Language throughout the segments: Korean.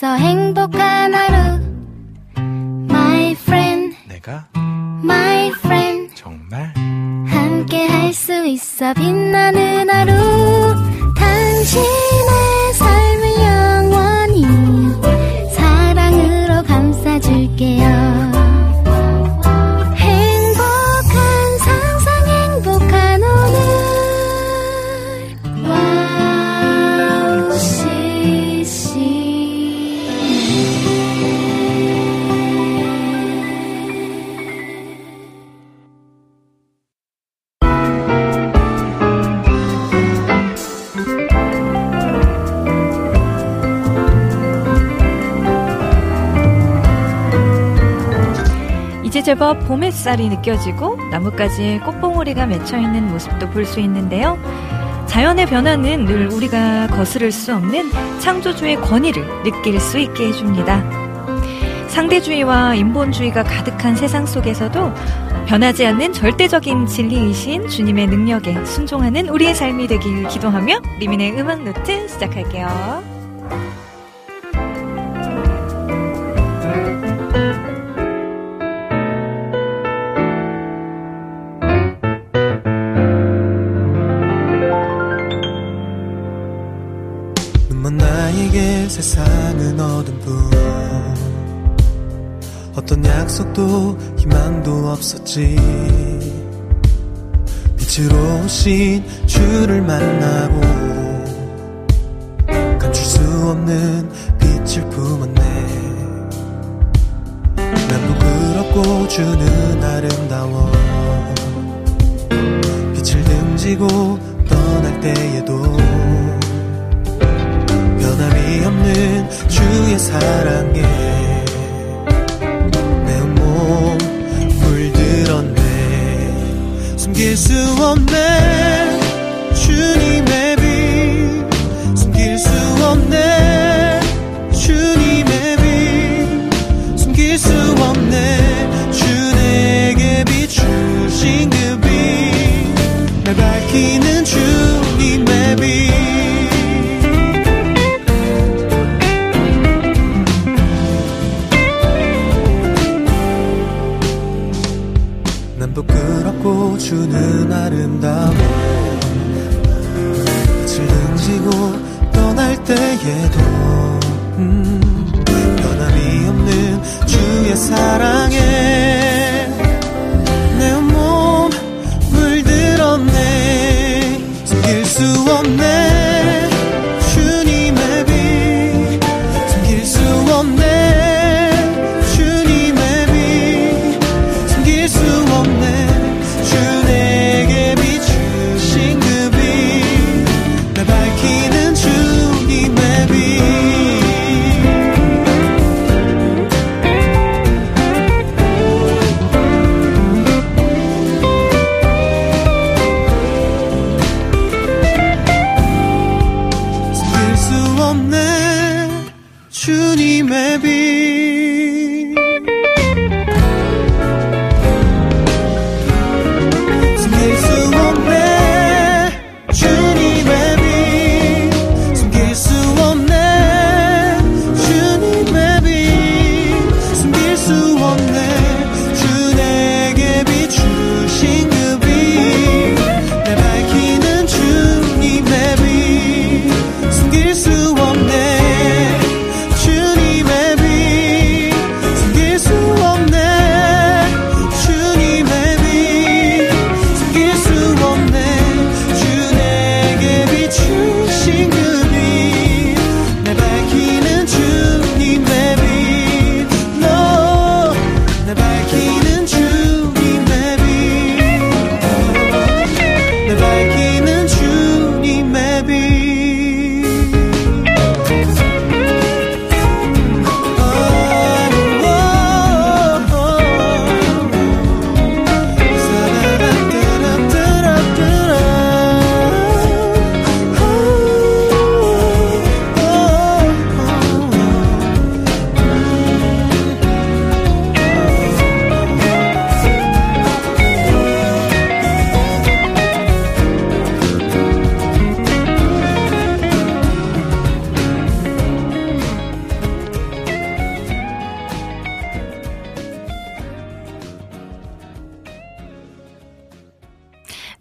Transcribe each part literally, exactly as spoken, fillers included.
있어 행복한 하루 My friend 내가 My friend 정말 함께 할 수 있어 빛나는 하루 당신의 삶을 영원히 사랑으로 감싸줄게요 이제 제법 봄 햇살이 느껴지고 나뭇가지에 꽃봉오리가 맺혀있는 모습도 볼 수 있는데요. 자연의 변화는 늘 우리가 거스를 수 없는 창조주의 권위를 느낄 수 있게 해줍니다. 상대주의와 인본주의가 가득한 세상 속에서도 변하지 않는 절대적인 진리이신 주님의 능력에 순종하는 우리의 삶이 되길 기도하며 리민의 음악노트 시작할게요. 나에게 세상은 어둠뿐 어떤 약속도 희망도 없었지 빛으로 오신 주를 만나고 감출 수 없는 빛을 품었네 난 부끄럽고 주는 아름다워 빛을 등지고 떠날 때에도 변함이 없는 주의 사랑에 내 온몸 물들었네 숨길 수 없네 주님의 빛 숨길 수 없네 주님의 빛 숨길 수 없네 주 내게 비추신 그 빛 날 밝히는 주님의 빛 부끄럽고 주는 아름다워 빛을 등지고 떠날 때에도 음, 변함이 없는 주의 사랑에 내 온몸 물들었네 숨길 수 없네 주님의 빛 숨길 수 없네 주님의 빛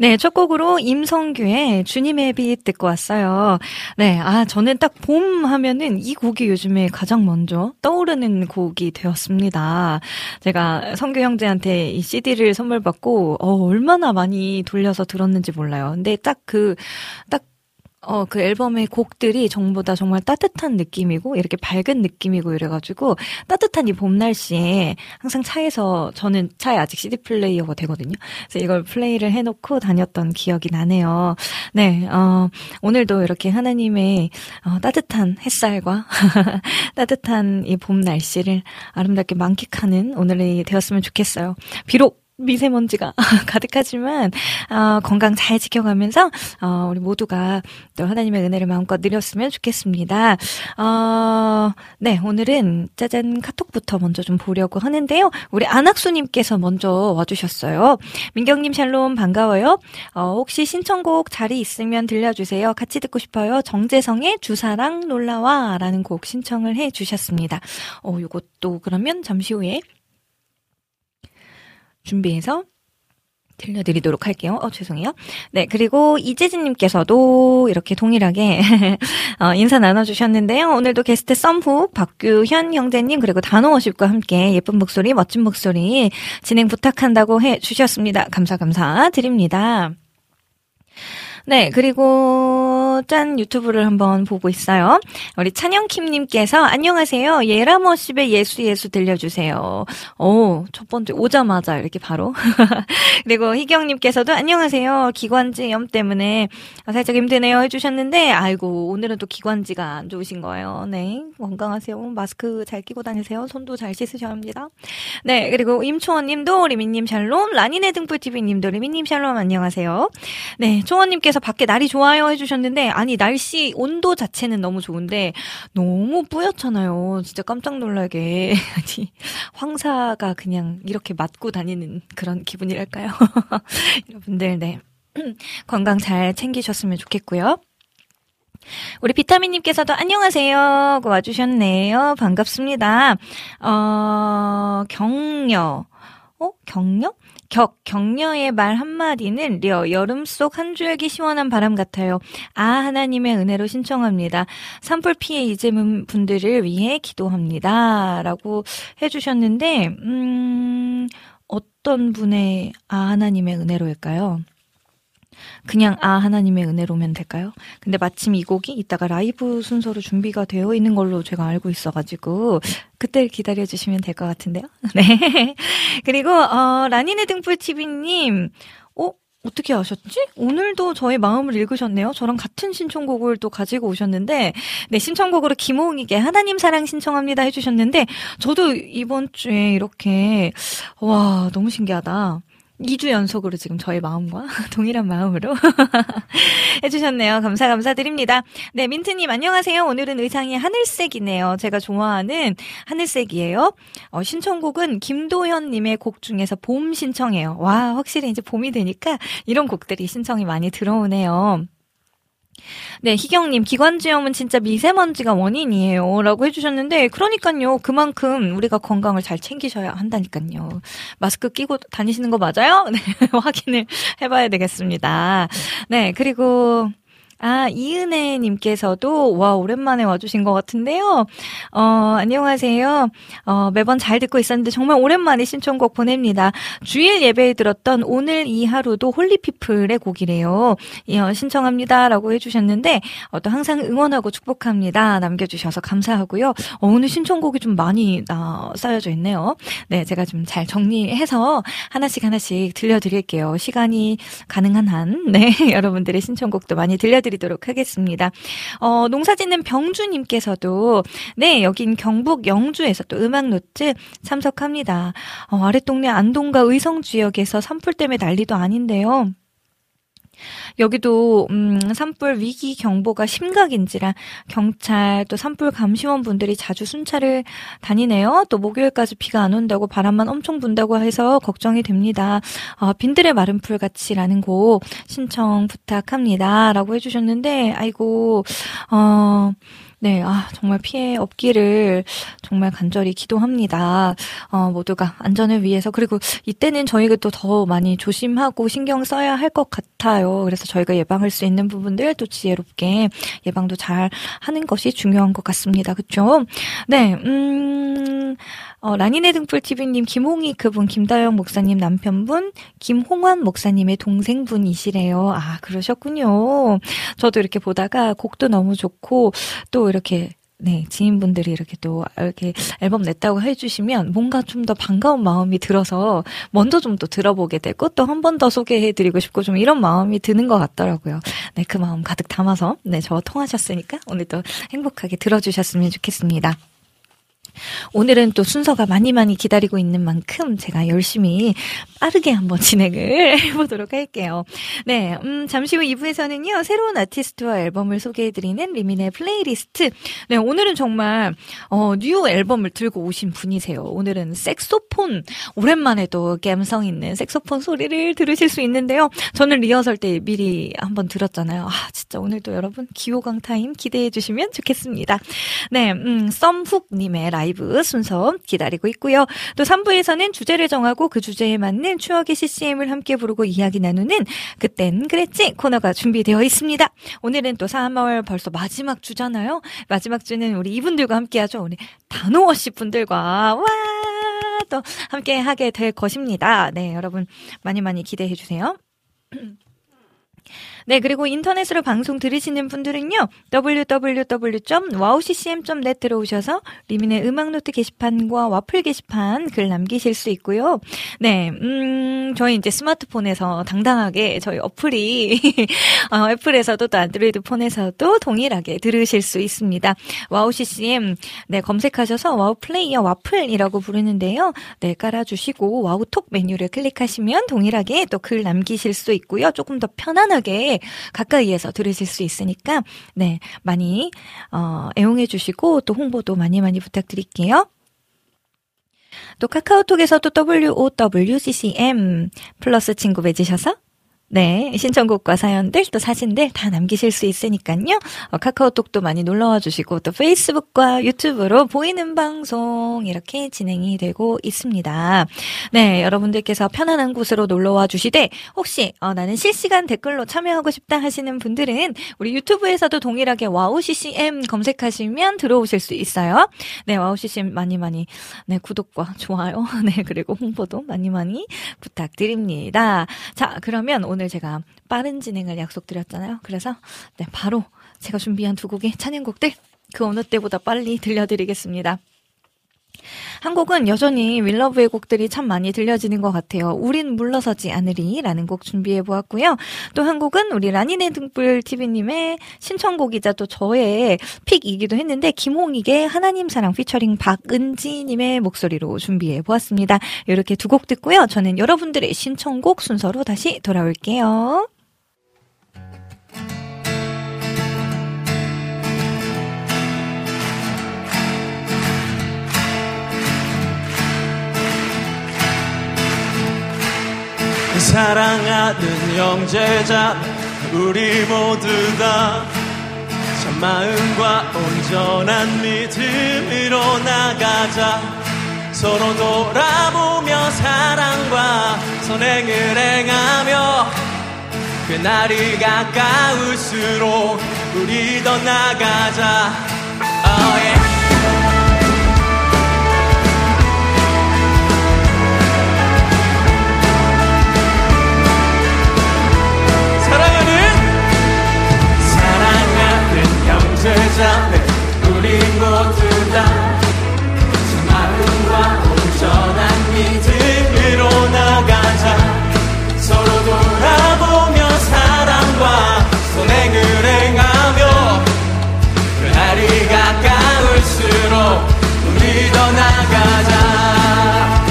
네, 첫 곡으로 임성규의 주님의 빛 듣고 왔어요. 네, 아, 저는 딱 봄 하면은 이 곡이 요즘에 가장 먼저 떠오르는 곡이 되었습니다. 제가 성규 형제한테 이 씨디를 선물 받고, 어, 얼마나 많이 돌려서 들었는지 몰라요. 근데 딱 그, 딱 어, 그 앨범의 곡들이 전부 다 정말 따뜻한 느낌이고, 이렇게 밝은 느낌이고, 이래가지고, 따뜻한 이 봄 날씨에 항상 차에서, 저는 차에 아직 씨디 플레이어가 되거든요. 그래서 이걸 플레이를 해놓고 다녔던 기억이 나네요. 네, 어, 오늘도 이렇게 하나님의 어, 따뜻한 햇살과 따뜻한 이 봄 날씨를 아름답게 만끽하는 오늘이 되었으면 좋겠어요. 비록 미세먼지가 가득하지만 어, 건강 잘 지켜가면서 어, 우리 모두가 또 하나님의 은혜를 마음껏 누렸으면 좋겠습니다. 어, 네, 오늘은 짜잔 카톡부터 먼저 좀 보려고 하는데요. 우리 안학수님께서 먼저 와주셨어요. 민경님 샬롬 반가워요. 어, 혹시 신청곡 자리 있으면 들려주세요. 같이 듣고 싶어요. 정재성의 주사랑 놀라와 라는 곡 신청을 해주셨습니다. 어, 요것도 그러면 잠시 후에 준비해서 들려드리도록 할게요. 어, 죄송해요. 네, 그리고 이재진님께서도 이렇게 동일하게 어, 인사 나눠주셨는데요. 오늘도 게스트 썸훅, 박규현 형제님, 그리고 단호워십과 함께 예쁜 목소리, 멋진 목소리 진행 부탁한다고 해주셨습니다. 감사, 감사 드립니다. 네, 그리고 짠 유튜브를 한번 보고 있어요. 우리 찬영킴님께서 안녕하세요. 예라머십의 예수 예수 들려주세요. 오, 첫 번째 오자마자 이렇게 바로. 그리고 희경님께서도 안녕하세요. 기관지염 때문에 살짝 힘드네요 해주셨는데 아이고 오늘은 또 기관지가 안 좋으신 거예요. 네, 건강하세요. 마스크 잘 끼고 다니세요. 손도 잘 씻으셔야 합니다. 네, 그리고 임초원님도 리미님 샬롬, 라니네 등불티비님도 리미님 샬롬 안녕하세요. 네, 초원님께서 밖에 날이 좋아요 해주셨는데 아니 날씨 온도 자체는 너무 좋은데 너무 뿌옇잖아요. 진짜 깜짝 놀라게 아니 황사가 그냥 이렇게 맞고 다니는 그런 기분이랄까요? 여러분들 네 건강 잘 챙기셨으면 좋겠고요. 우리 비타민님께서도 안녕하세요 와주셨네요. 반갑습니다. 어 격려 어 격려? 격, 격려의 말 한마디는 려, 여름 속 한 줄기 시원한 바람 같아요. 아, 하나님의 은혜로 신청합니다. 산불 피해 이재민 분들을 위해 기도합니다. 라고 해주셨는데, 음, 어떤 분의 아, 하나님의 은혜로일까요? 그냥 아 하나님의 은혜로면 될까요? 근데 마침 이 곡이 이따가 라이브 순서로 준비가 되어 있는 걸로 제가 알고 있어가지고 그때 기다려주시면 될 것 같은데요. 네. 그리고 어, 라니네 등불티비님 어? 어떻게 아셨지? 오늘도 저의 마음을 읽으셨네요. 저랑 같은 신청곡을 또 가지고 오셨는데 네 신청곡으로 김호웅에게 하나님 사랑 신청합니다 해주셨는데 저도 이번 주에 이렇게 와 너무 신기하다. 이 주 연속으로 지금 저의 마음과 동일한 마음으로 해주셨네요. 감사 감사드립니다. 네, 민트님 안녕하세요. 오늘은 의상이 하늘색이네요. 제가 좋아하는 하늘색이에요. 어, 신청곡은 김도현님의 곡 중에서 봄 신청해요. 와, 확실히 이제 봄이 되니까 이런 곡들이 신청이 많이 들어오네요. 네, 희경님, 기관지염은 진짜 미세먼지가 원인이에요. 라고 해주셨는데, 그러니까요, 그만큼 우리가 건강을 잘 챙기셔야 한다니까요. 마스크 끼고 다니시는 거 맞아요? 네, 확인을 해봐야 되겠습니다. 네, 그리고, 아, 이은혜님께서도, 와, 오랜만에 와주신 것 같은데요. 어, 안녕하세요. 어, 매번 잘 듣고 있었는데 정말 오랜만에 신청곡 보냅니다. 주일 예배에 들었던 오늘 이 하루도 홀리피플의 곡이래요. 예, 신청합니다. 라고 해주셨는데, 어, 또 항상 응원하고 축복합니다. 남겨주셔서 감사하고요. 어, 오늘 신청곡이 좀 많이 나, 쌓여져 있네요. 네, 제가 좀 잘 정리해서 하나씩 하나씩 들려드릴게요. 시간이 가능한 한, 네, 여러분들의 신청곡도 많이 들려드릴게요. 드리도록 하겠습니다. 어, 농사짓는 병주님께서도 네 여긴 경북 영주에서 또 음악노트 참석합니다. 어, 아랫동네 안동과 의성 지역에서 산불 때문에 난리도 아닌데요. 여기도 음, 산불 위기 경보가 심각인지라 경찰 또 산불 감시원 분들이 자주 순찰을 다니네요. 또 목요일까지 비가 안 온다고 바람만 엄청 분다고 해서 걱정이 됩니다. 어, 빈들의 마른 풀같이라는 곡 신청 부탁합니다. 라고 해주셨는데 아이고 어... 네, 아, 정말 피해 없기를 정말 간절히 기도합니다. 어, 모두가 안전을 위해서. 그리고 이때는 저희가 또 더 많이 조심하고 신경 써야 할 것 같아요. 그래서 저희가 예방할 수 있는 부분들 또 지혜롭게 예방도 잘 하는 것이 중요한 것 같습니다. 그쵸? 네, 음, 어, 라니네 등불티비님, 김홍희 그분, 김다영 목사님 남편분, 김홍환 목사님의 동생분이시래요. 아, 그러셨군요. 저도 이렇게 보다가 곡도 너무 좋고, 또 이렇게, 네, 지인분들이 이렇게 또, 이렇게 앨범 냈다고 해주시면 뭔가 좀 더 반가운 마음이 들어서 먼저 좀 또 들어보게 되고, 또 한 번 더 소개해드리고 싶고, 좀 이런 마음이 드는 것 같더라고요. 네, 그 마음 가득 담아서, 네, 저와 통하셨으니까 오늘도 행복하게 들어주셨으면 좋겠습니다. 오늘은 또 순서가 많이 많이 기다리고 있는 만큼 제가 열심히 빠르게 한번 진행을 해보도록 할게요. 네, 음, 잠시 후 이 부에서는요, 새로운 아티스트와 앨범을 소개해드리는 리민의 플레이리스트. 네, 오늘은 정말, 어, 뉴 앨범을 들고 오신 분이세요. 오늘은 색소폰, 오랜만에 또 감성 있는 색소폰 소리를 들으실 수 있는데요. 저는 리허설 때 미리 한번 들었잖아요. 아, 진짜 오늘도 여러분 기호강 타임 기대해 주시면 좋겠습니다. 네, 음, 썸훅님의 라이브 순서 기다리고 있고요. 또 삼 부에서는 주제를 정하고 그 주제에 맞는 추억의 씨씨엠을 함께 부르고 이야기 나누는 그땐 그랬지 코너가 준비되어 있습니다. 오늘은 또 삼월 벌써 마지막 주잖아요. 마지막 주는 우리 이분들과 함께 하죠. 우리 단호워씨 분들과 와! 또 함께 하게 될 것입니다. 네, 여러분 많이 많이 기대해 주세요. 네, 그리고 인터넷으로 방송 들으시는 분들은요, 더블유 더블유 더블유 점 와우 씨씨엠 점 넷 들어오셔서 리민의 음악노트 게시판과 와플 게시판 글 남기실 수 있고요. 네, 음, 저희 이제 스마트폰에서 당당하게 저희 어플이, 어, 애플에서도 또 안드로이드 폰에서도 동일하게 들으실 수 있습니다. 와우 씨씨엠, 네, 검색하셔서 와우 플레이어 와플이라고 부르는데요. 네, 깔아주시고 와우 톡 메뉴를 클릭하시면 동일하게 또 글 남기실 수 있고요. 조금 더 편안하게 가까이에서 들으실 수 있으니까 네, 많이 어, 애용해 주시고 또 홍보도 많이 많이 부탁드릴게요. 또 카카오톡에서도 더블유 오 더블유 씨씨엠 플러스 친구 맺으셔서 네, 신청곡과 사연들 또 사진들 다 남기실 수 있으니까요. 어, 카카오톡도 많이 놀러와 주시고 또 페이스북과 유튜브로 보이는 방송 이렇게 진행이 되고 있습니다. 네, 여러분들께서 편안한 곳으로 놀러와 주시되 혹시 어, 나는 실시간 댓글로 참여하고 싶다 하시는 분들은 우리 유튜브에서도 동일하게 와우 씨씨엠 검색하시면 들어오실 수 있어요. 네, 와우 씨씨엠 많이 많이 네, 구독과 좋아요 네, 그리고 홍보도 많이 많이 부탁드립니다. 자, 그러면 오늘 오늘 제가 빠른 진행을 약속드렸잖아요. 그래서 네, 바로 제가 준비한 두 곡의 찬양곡들 그 어느 때보다 빨리 들려드리겠습니다. 한 곡은 여전히 윌러브의 곡들이 참 많이 들려지는 것 같아요. 우린 물러서지 않으리 라는 곡 준비해보았고요. 또 한 곡은 우리 라니네 등불티비님의 신청곡이자 또 저의 픽이기도 했는데 김홍익의 하나님 사랑 피처링 박은지님의 목소리로 준비해보았습니다. 이렇게 두 곡 듣고요. 저는 여러분들의 신청곡 순서로 다시 돌아올게요. 사랑하는 형제자 우리 모두 다 참마음과 온전한 믿음으로 나가자. 서로 돌아보며 사랑과 선행을 행하며 그날이 가까울수록 우리 더 나가자. oh, yeah. 형제자매 우리 모두 다 참 마음과 온전한 믿음으로 나가자. 서로 돌아보며 사랑과 선행을 행하며 그날이 가까울수록 우리 더 나가자.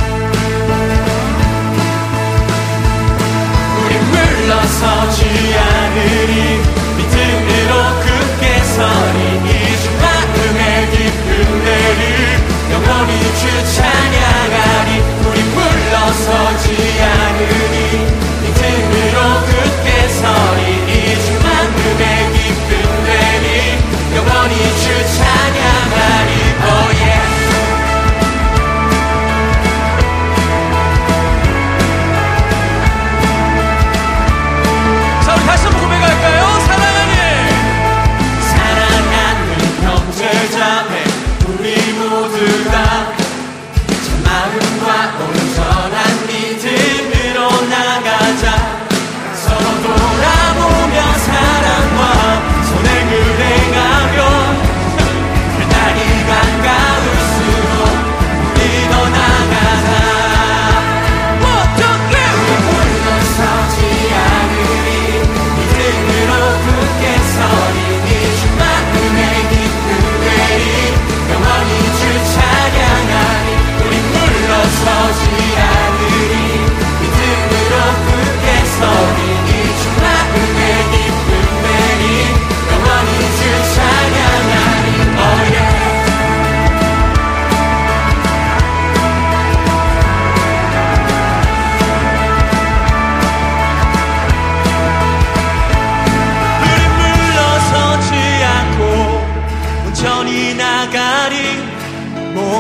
우리 물러서지 않으리 믿음으로 서리 이주 마음의 깊은 데를 영원히 주 찬양하리. 우리 물러서지 않으리 믿음으로 굳게 서리 이주 마음의 깊은 데를 영원히 주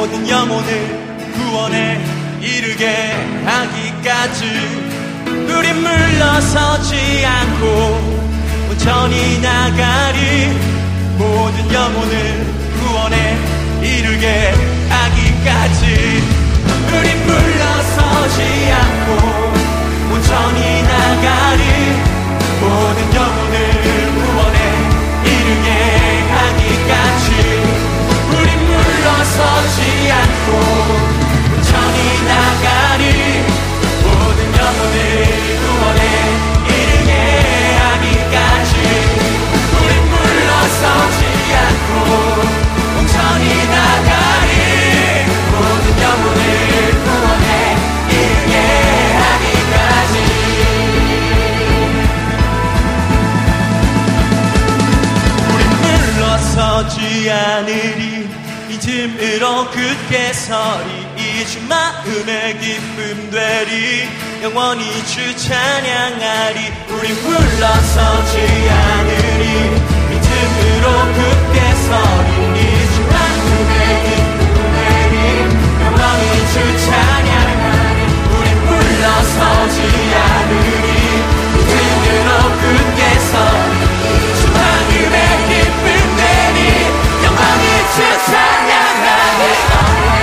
모든 영혼을 구원에 이르게 하기까지 우린 물러서지 않고 온전히 나가리. 모든 영혼을 구원에 이르게 하기까지 우린 물러서지 않고 온전히 나가리. 모든 영혼을 구원에 이르게 하기까지 우린 물러서지 않고 온전히 나가리. 모든 영혼을 구원에 이르게 하기까지 우린 물러서지 않고 온전히 나가리. 모든 영혼을 구원에 이르게 하기까지 서지 않으리. 믿음으로 굳게 서리. 이 주 마음의 기쁨 되리. 영원히 주 찬양하리. 우린 물러서지 않으리. 믿음으로 굳게 서리. 이 주 마음의 기쁨 되리. 영원히 주 찬양하리. 우린 물러서지 않으리. 믿음으로 굳게 서리. 주 마음의 기쁨 되리. 영원히 주 찬양하리.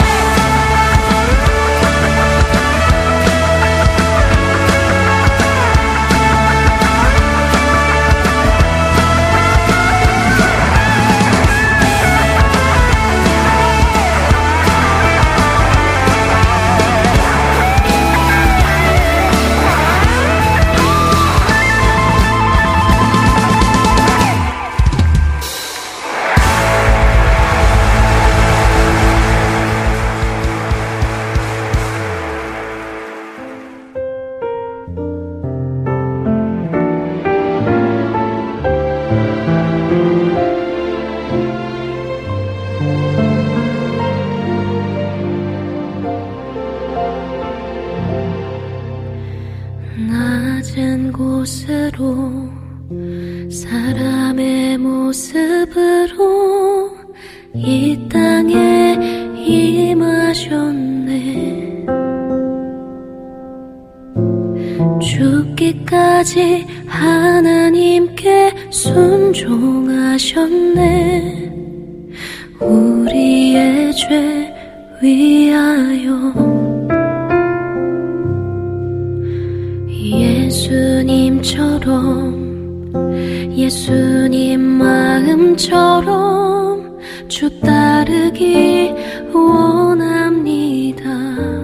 낮은 곳으로 사람의 모습으로 이 땅에 임하셨네. 죽기까지 하나님께 순종하셨네. 우리의 죄 위하여 예수님처럼 예수님 마음처럼 주 따르기 원합니다.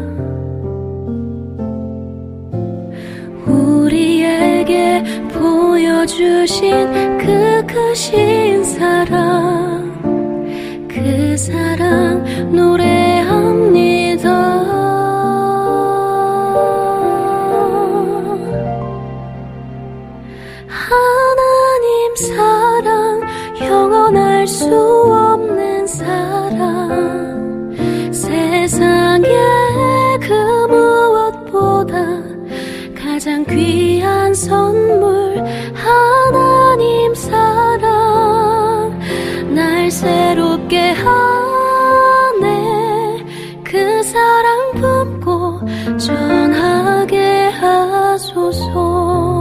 우리에게 보여주신 그 크신 사랑, 그 사랑 노래합니다. 하나님 사랑, 영원할 수 없는 사랑, 세상의 그 무엇보다 가장 귀한 선물. 하나님 사랑 날 새롭게 하네. 그 사랑 품고 전하게 하소서.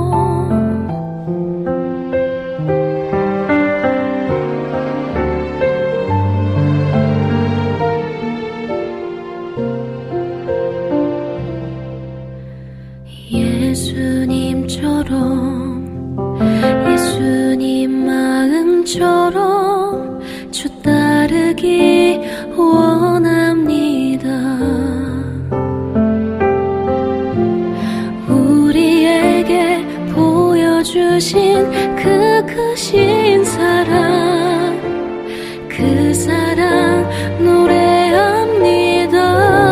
예수님처럼 예수님 마음처럼 주 따르기 원합니다. 우리에게 보여주신 그 크신 사랑, 그 사랑 노래합니다.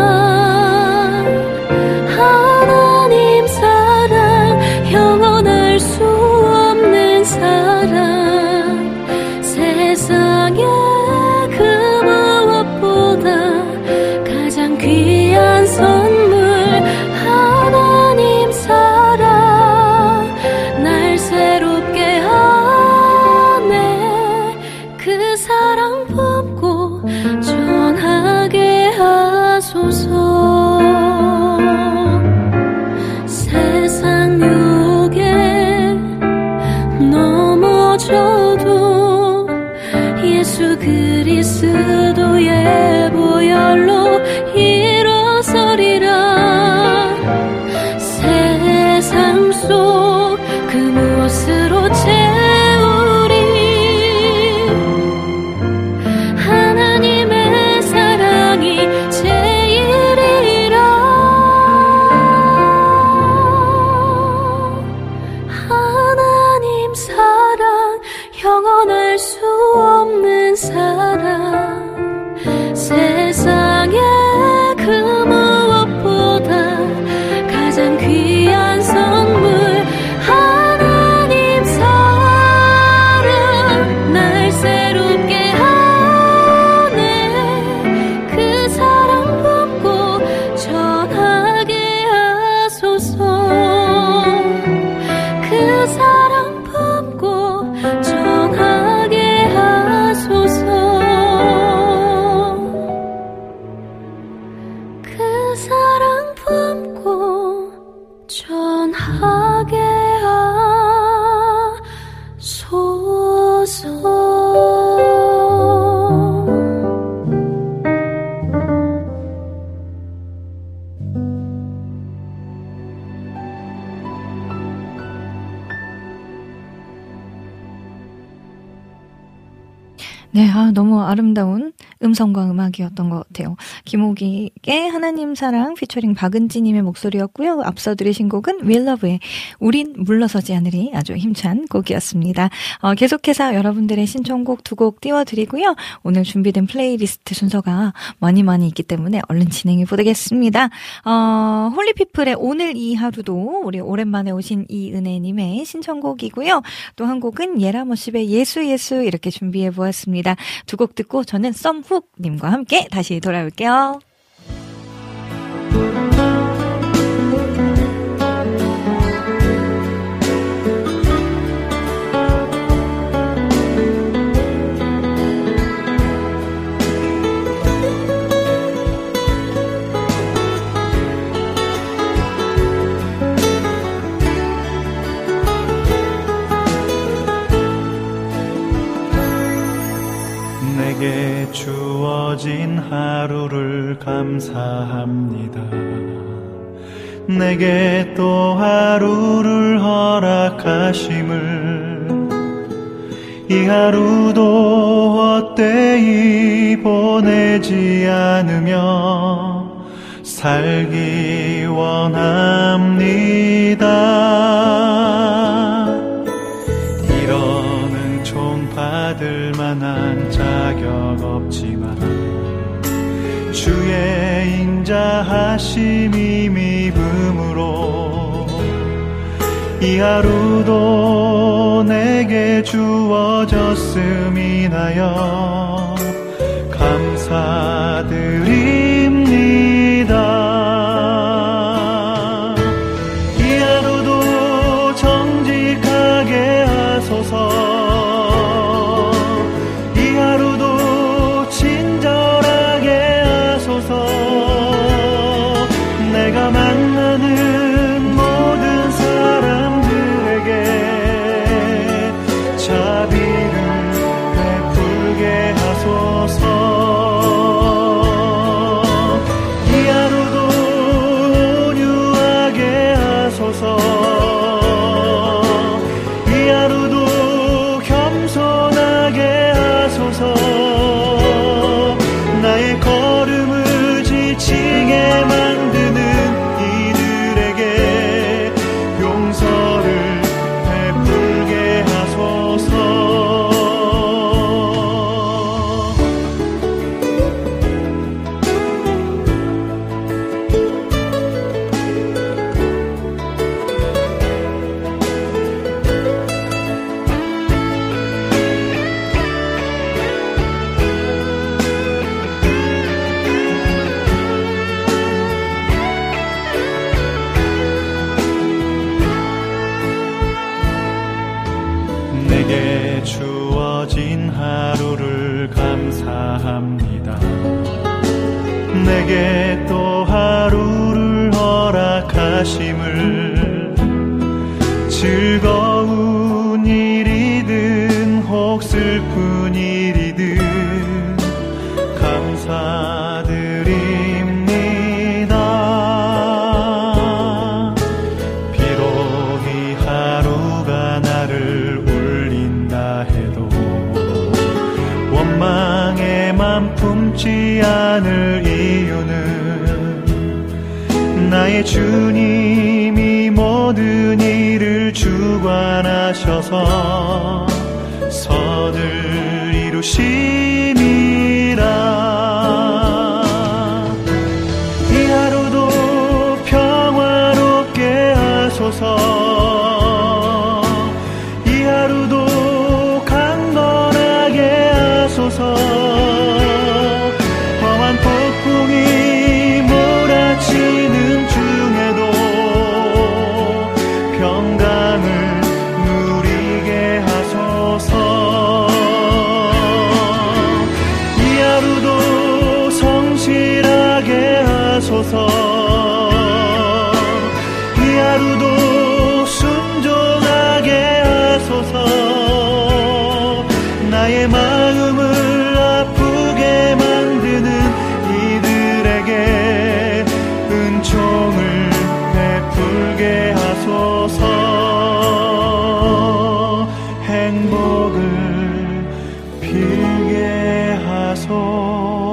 영원할 수 없는 사랑, 세상의 그 무엇보다 가장 귀한 선물. 하나님 사랑 날 새롭게 사랑 영원할 수 없는 사랑 세상에 그 무엇보다 가장 귀한 선물 하나님 사랑 날 새롭게 하네 그 사랑 품고 전하게 하소서 그 사랑 품고 전하게 하소서 그 사랑 품고 전하게 하소서 네, 아, 너무 아름다운 음성과 음악이었던 것 같아요. 김옥익의 하나님 사랑 피처링 박은지님의 목소리였고요. 앞서 들으신 곡은 윌러브의 우린 물러서지 않으리 아주 힘찬 곡이었습니다. 어, 계속해서 여러분들의 신청곡 두 곡 띄워드리고요. 오늘 준비된 플레이리스트 순서가 많이 많이 있기 때문에 얼른 진행해 보겠습니다. 어, 홀리피플의 오늘 이 하루도 우리 오랜만에 오신 이은혜님의 신청곡이고요. 또 한 곡은 예라머십의 예수 예수 이렇게 준비해 보았습니다. 두 곡 듣고 저는 썸훅님과 함께 다시 돌아올게요. 내게 주어진 하루를 감사합니다. 내게 또 하루를 허락하심을 이 하루도 헛되이 보내지 않으며 살기 원합니다. 이런 은총 받을 만한 자격 없지만 주의 인자하심이 믿음으로 이 하루도 내게 주어졌음이나여 감사드립니다. 이 하루도 정직하게 하소서. 이 하루도 친절하게 하소서. 내가 만나는 모든 사람들에게 자비를 베풀게 하소서. 이 하루도 온유하게 하소서. 이 하루도 겸손하게 하소서. 나의 걸음을 지치게 만드는 이들에게 용서를 베풀게 하소서. 내게 주어진 하루를 감사합니다. 내게 또 하루를 허락하심을 즐거운 일이든 혹 슬픈 일이든 감사드립니다. 비록 이 하루가 나를 울린다 해도 원망에만 품지 않을 이유는 나의 주님이 모든 일을 주관하셔서 선을 이루심이라. 이 하루도 평화롭게 하소서. 이 하루도 강건하게 하소서. 험한 폭풍이 몰아치는 중에도 평강을 누리게 하소서. 이 하루도 성실하게 하소서. 이 하루도 순종하게 하소서. 나의 마음을 아프게 만드는 이들에게 은총을 베풀게 하소서. 행복을 빌게 하소서.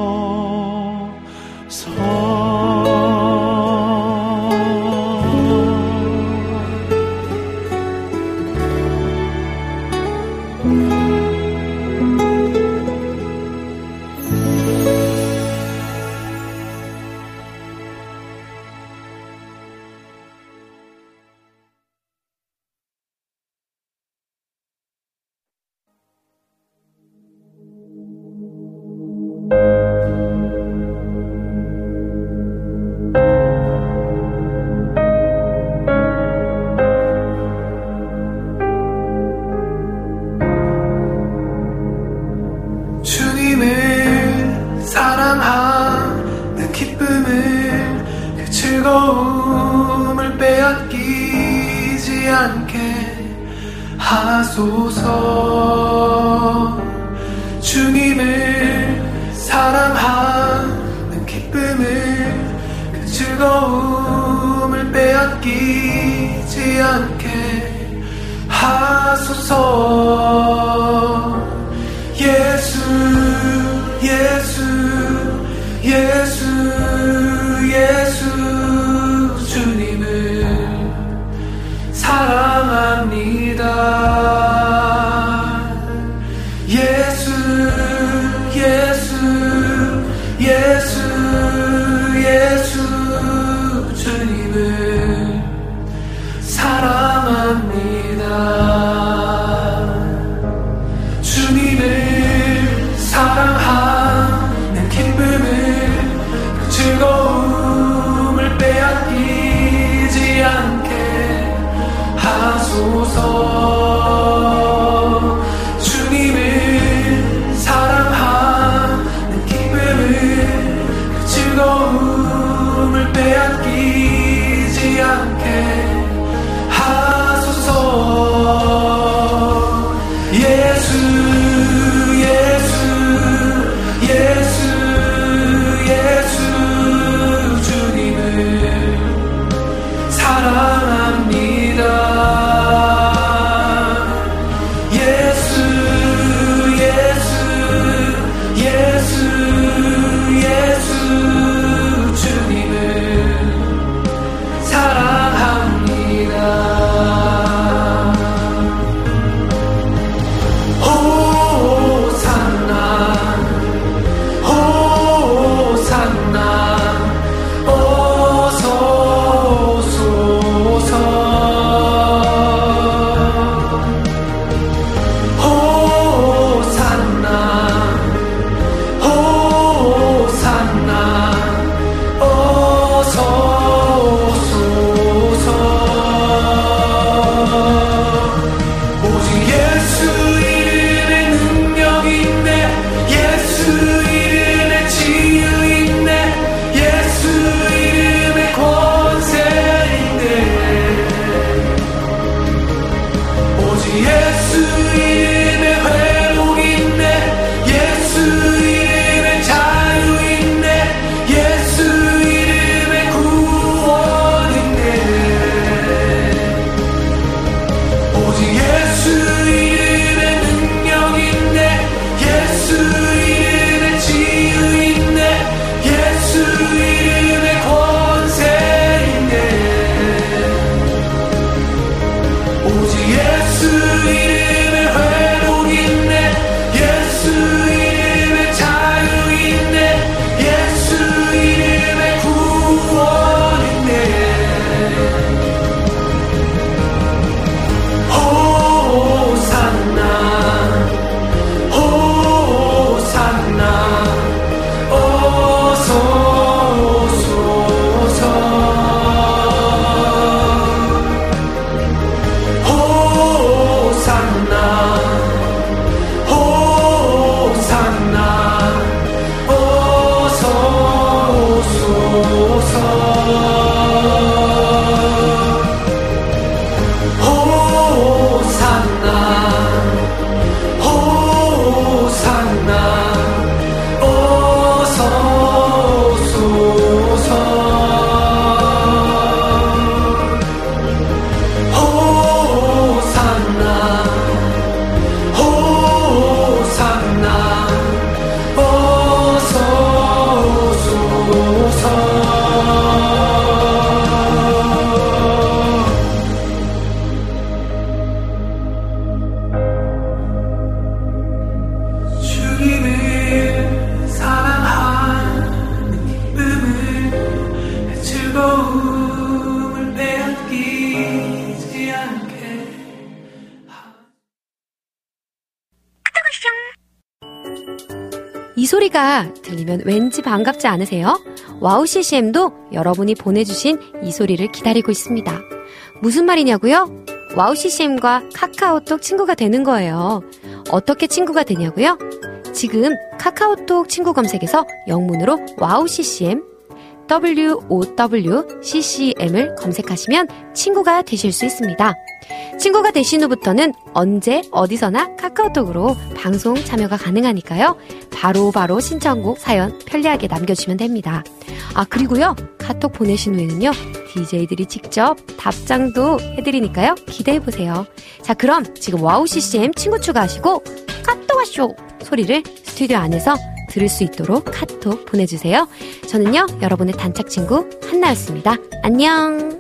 주님을 사랑하는 기쁨을, 그 즐거움을 빼앗기지 않게 하소서. 주님을 사랑하는 기쁨을, 그 즐거움을 빼앗기지 않게 하소서. 예수 예수 예수 예수 주님을 사랑합니다. 예수 예수 예수 예수 주님을 사랑합니다. 주님을 사랑하는 기쁨을, 그 즐거움을 빼앗기지 않게 하소서. 주님을 사랑하는 기쁨을, 그 즐거움을 빼앗기지 않게 하소서. 예수 예수 예수 예수 주님을 사랑합니다. 예수 예수 예수 예수 주님을 사랑합니다. 이 소리가 들리면 왠지 반갑지 않으세요? 와우 씨씨엠도 여러분이 보내주신 이 소리를 기다리고 있습니다. 무슨 말이냐고요? 와우 씨씨엠과 카카오톡 친구가 되는 거예요. 어떻게 친구가 되냐고요? 지금 카카오톡 친구 검색에서 영문으로 와우 씨씨엠 와우 씨씨엠을 검색하시면 친구가 되실 수 있습니다. 친구가 되신 후부터는 언제 어디서나 카카오톡으로 방송 참여가 가능하니까요. 바로바로 바로 신청곡 사연 편리하게 남겨주시면 됩니다. 아 그리고요 카톡 보내신 후에는요 디제이들이 직접 답장도 해드리니까요 기대해보세요. 자 그럼 지금 와우 씨씨엠 친구 추가하시고 카톡아쇼 소리를 스튜디오 안에서 들을 수 있도록 카톡 보내주세요. 저는요 여러분의 단짝 친구 한나였습니다. 안녕.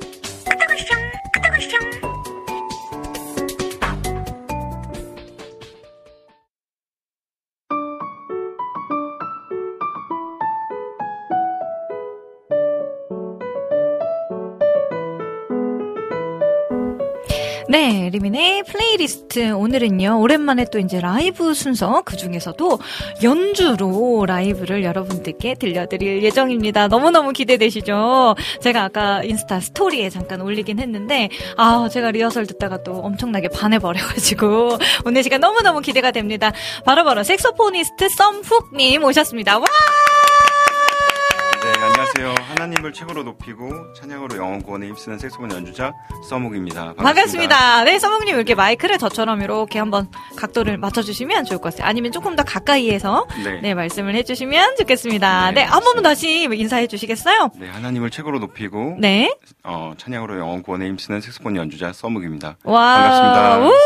네, 리민의 플레이리스트. 오늘은요, 오랜만에 또 이제 라이브 순서, 그 중에서도 연주로 라이브를 여러분들께 들려드릴 예정입니다. 너무너무 기대되시죠? 제가 아까 인스타 스토리에 잠깐 올리긴 했는데, 아, 제가 리허설 듣다가 또 엄청나게 반해버려가지고, 오늘 시간 너무너무 기대가 됩니다. 바로바로 색소포니스트 썸훅님 오셨습니다. 와! 네, 안녕하세요. 하나님을 최고로 높이고 찬양으로 영원 구원에 힘쓰는 색소폰 연주자 썸욱입니다. 반갑습니다. 반갑습니다. 네, 썸욱님 이렇게 마이크를 저처럼 이렇게 한번 각도를 맞춰주시면 좋을 것 같아요. 아니면 조금 더 가까이에서 네, 네 말씀을 해주시면 좋겠습니다. 네, 네 한 번만 다시 인사해 주시겠어요? 네, 하나님을 최고로 높이고 네, 어, 찬양으로 영원 구원에 힘쓰는 색소폰 연주자 썸욱입니다. 와, 반갑습니다. 우!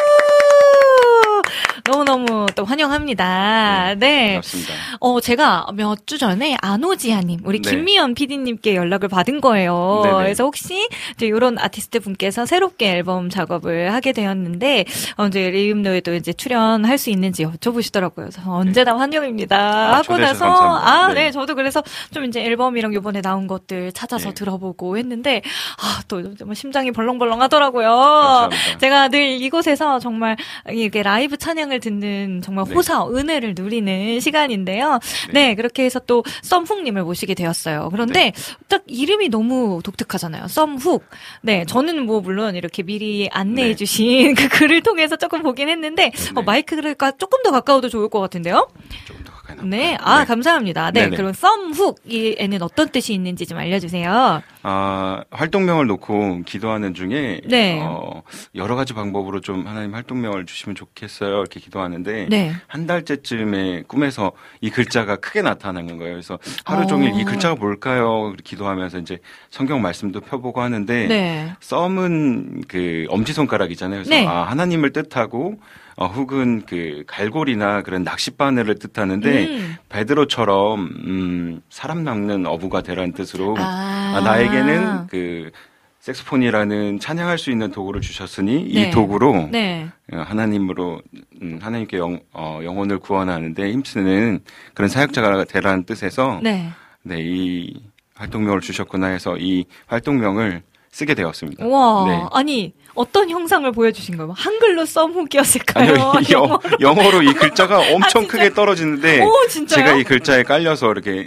너무너무 또 환영합니다. 네. 네. 반갑습니다. 어, 제가 몇 주 전에 안오지아님, 우리 네. 김미연 피디님께 연락을 받은 거예요. 네네. 그래서 혹시 이제 이런 아티스트 분께서 새롭게 앨범 작업을 하게 되었는데, 어, 이제 리음노에도 이제 출연할 수 있는지 여쭤보시더라고요. 그래서 언제나 네. 환영입니다. 아, 하고 나서, 감사합니다. 아, 네. 네. 저도 그래서 좀 이제 앨범이랑 요번에 나온 것들 찾아서 네. 들어보고 했는데, 아, 또 정말 심장이 벌렁벌렁 하더라고요. 감사합니다. 제가 늘 이곳에서 정말 이렇게 라이브 찬양을 듣는 정말 네. 호사, 은혜를 누리는 시간인데요. 네, 네. 그렇게 해서 또 썸훅님을 모시게 되었어요. 그런데 네. 딱 이름이 너무 독특하잖아요. 썸훅. 네, 저는 뭐 물론 이렇게 미리 안내해 네. 주신 그 글을 통해서 조금 보긴 했는데 네. 어, 마이크가 조금 더 가까워도 좋을 것 같은데요. 조금 더 가까이 네, 나볼까요? 아 네. 감사합니다. 네, 네네. 그럼 썸훅에는 어떤 뜻이 있는지 좀 알려주세요. 아, 활동명을 놓고 기도하는 중에 네. 어, 여러 가지 방법으로 좀 하나님 활동명을 주시면 좋겠어요. 이렇게 기도하는데 네. 한 달째쯤에 꿈에서 이 글자가 크게 나타나는 거예요. 그래서 하루 종일 어. 이 글자가 뭘까요? 기도하면서 이제 성경 말씀도 펴보고 하는데 네. 썸은 그 엄지손가락이잖아요. 그래서 네. 아, 하나님을 뜻하고 어, 혹은 그 갈고리나 그런 낚싯바늘을 뜻하는데 음. 베드로처럼 음, 사람 낚는 어부가 되라는 뜻으로 아. 아, 나에게는 그 색소폰이라는 찬양할 수 있는 도구를 주셨으니 네. 이 도구로 네. 하나님으로 음, 하나님께 영, 어, 영혼을 구원하는데 힘쓰는 그런 사역자가 되라는 뜻에서 네. 네, 이 활동명을 주셨구나 해서 이 활동명을 쓰게 되었습니다. 와, 네. 아니 어떤 형상을 보여주신 거예요? 한글로 썸훅이었을까요? 아니요, 이 영, 영어로 이 글자가 엄청 아, 크게 떨어지는데 오, 진짜요? 제가 이 글자에 깔려서 이렇게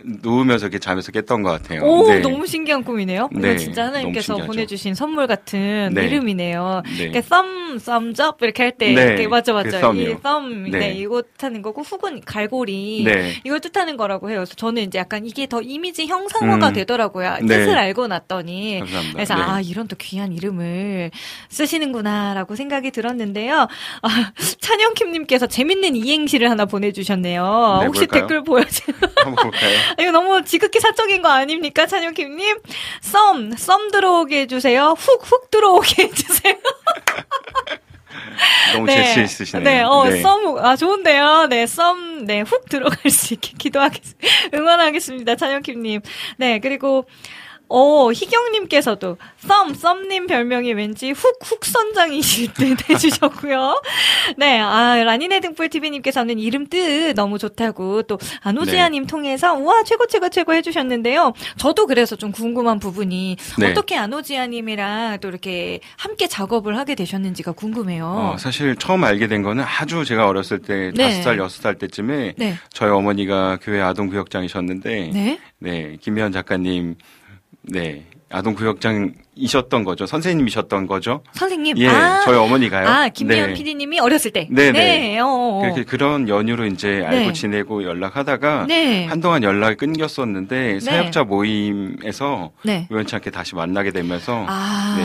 누우면서 이렇게 잠에서 깼던 것 같아요. 오, 네. 너무 신기한 꿈이네요. 네, 이거 진짜 하나님께서 너무 보내주신 선물 같은 네. 이름이네요. 네. 그러니까 썸, 썸접 이렇게 할 때 네. 이렇게 맞죠, 맞죠. 그 썸이요. 이 썸, 네. 네. 이거 뜻하는 거고 훅은 갈고리 네. 이걸 뜻하는 거라고 해요. 그래서 저는 이제 약간 이게 더 이미지 형상화가 음. 되더라고요. 네. 뜻을 알고 났더니 감사합니다. 그래서 네. 아 이런 또 귀한 이름을 쓰시는구나라고 생각이 들었는데요. 아, 찬영킴님께서 재밌는 이행시를 하나 보내주셨네요. 네, 혹시 볼까요? 댓글 보여주? 한번 볼까요? 이거 너무 지극히 사적인 거 아닙니까, 찬영킴님? 썸, 썸 들어오게 해주세요. 훅, 훅 들어오게 해주세요. 너무 네. 재치 있으시네요. 네, 어, 네. 썸, 아, 좋은데요. 네, 썸, 네, 훅 들어갈 수 있게 기도하겠습니다. 응원하겠습니다, 찬영킴님. 네, 그리고, 어, 희경님께서도 썸, 썸님 별명이 왠지 훅, 훅 선장이실 듯 해주셨고요. 네, 아, 라니네 등불티비님께서는 이름 뜻 너무 좋다고 또 안오지아님 네. 통해서 우와, 최고, 최고, 최고 해주셨는데요. 저도 그래서 좀 궁금한 부분이 네. 어떻게 안오지아님이랑 또 이렇게 함께 작업을 하게 되셨는지가 궁금해요. 어, 사실 처음 알게 된 거는 아주 제가 어렸을 때 네. 다섯 살, 여섯 살 때쯤에 네. 저희 어머니가 교회 아동구역장이셨는데 네? 네, 김미연 작가님 네, 아동구역장이셨던 거죠. 선생님이셨던 거죠. 선생님? 예, 아, 저희 어머니가요. 아, 김미연 네. 피디님이 어렸을 때? 네네. 네. 어어. 그렇게 그런 연유로 이제 알고 네. 지내고 연락하다가 네. 한동안 연락이 끊겼었는데 사역자 모임에서 네. 우연치 않게 다시 만나게 되면서 아.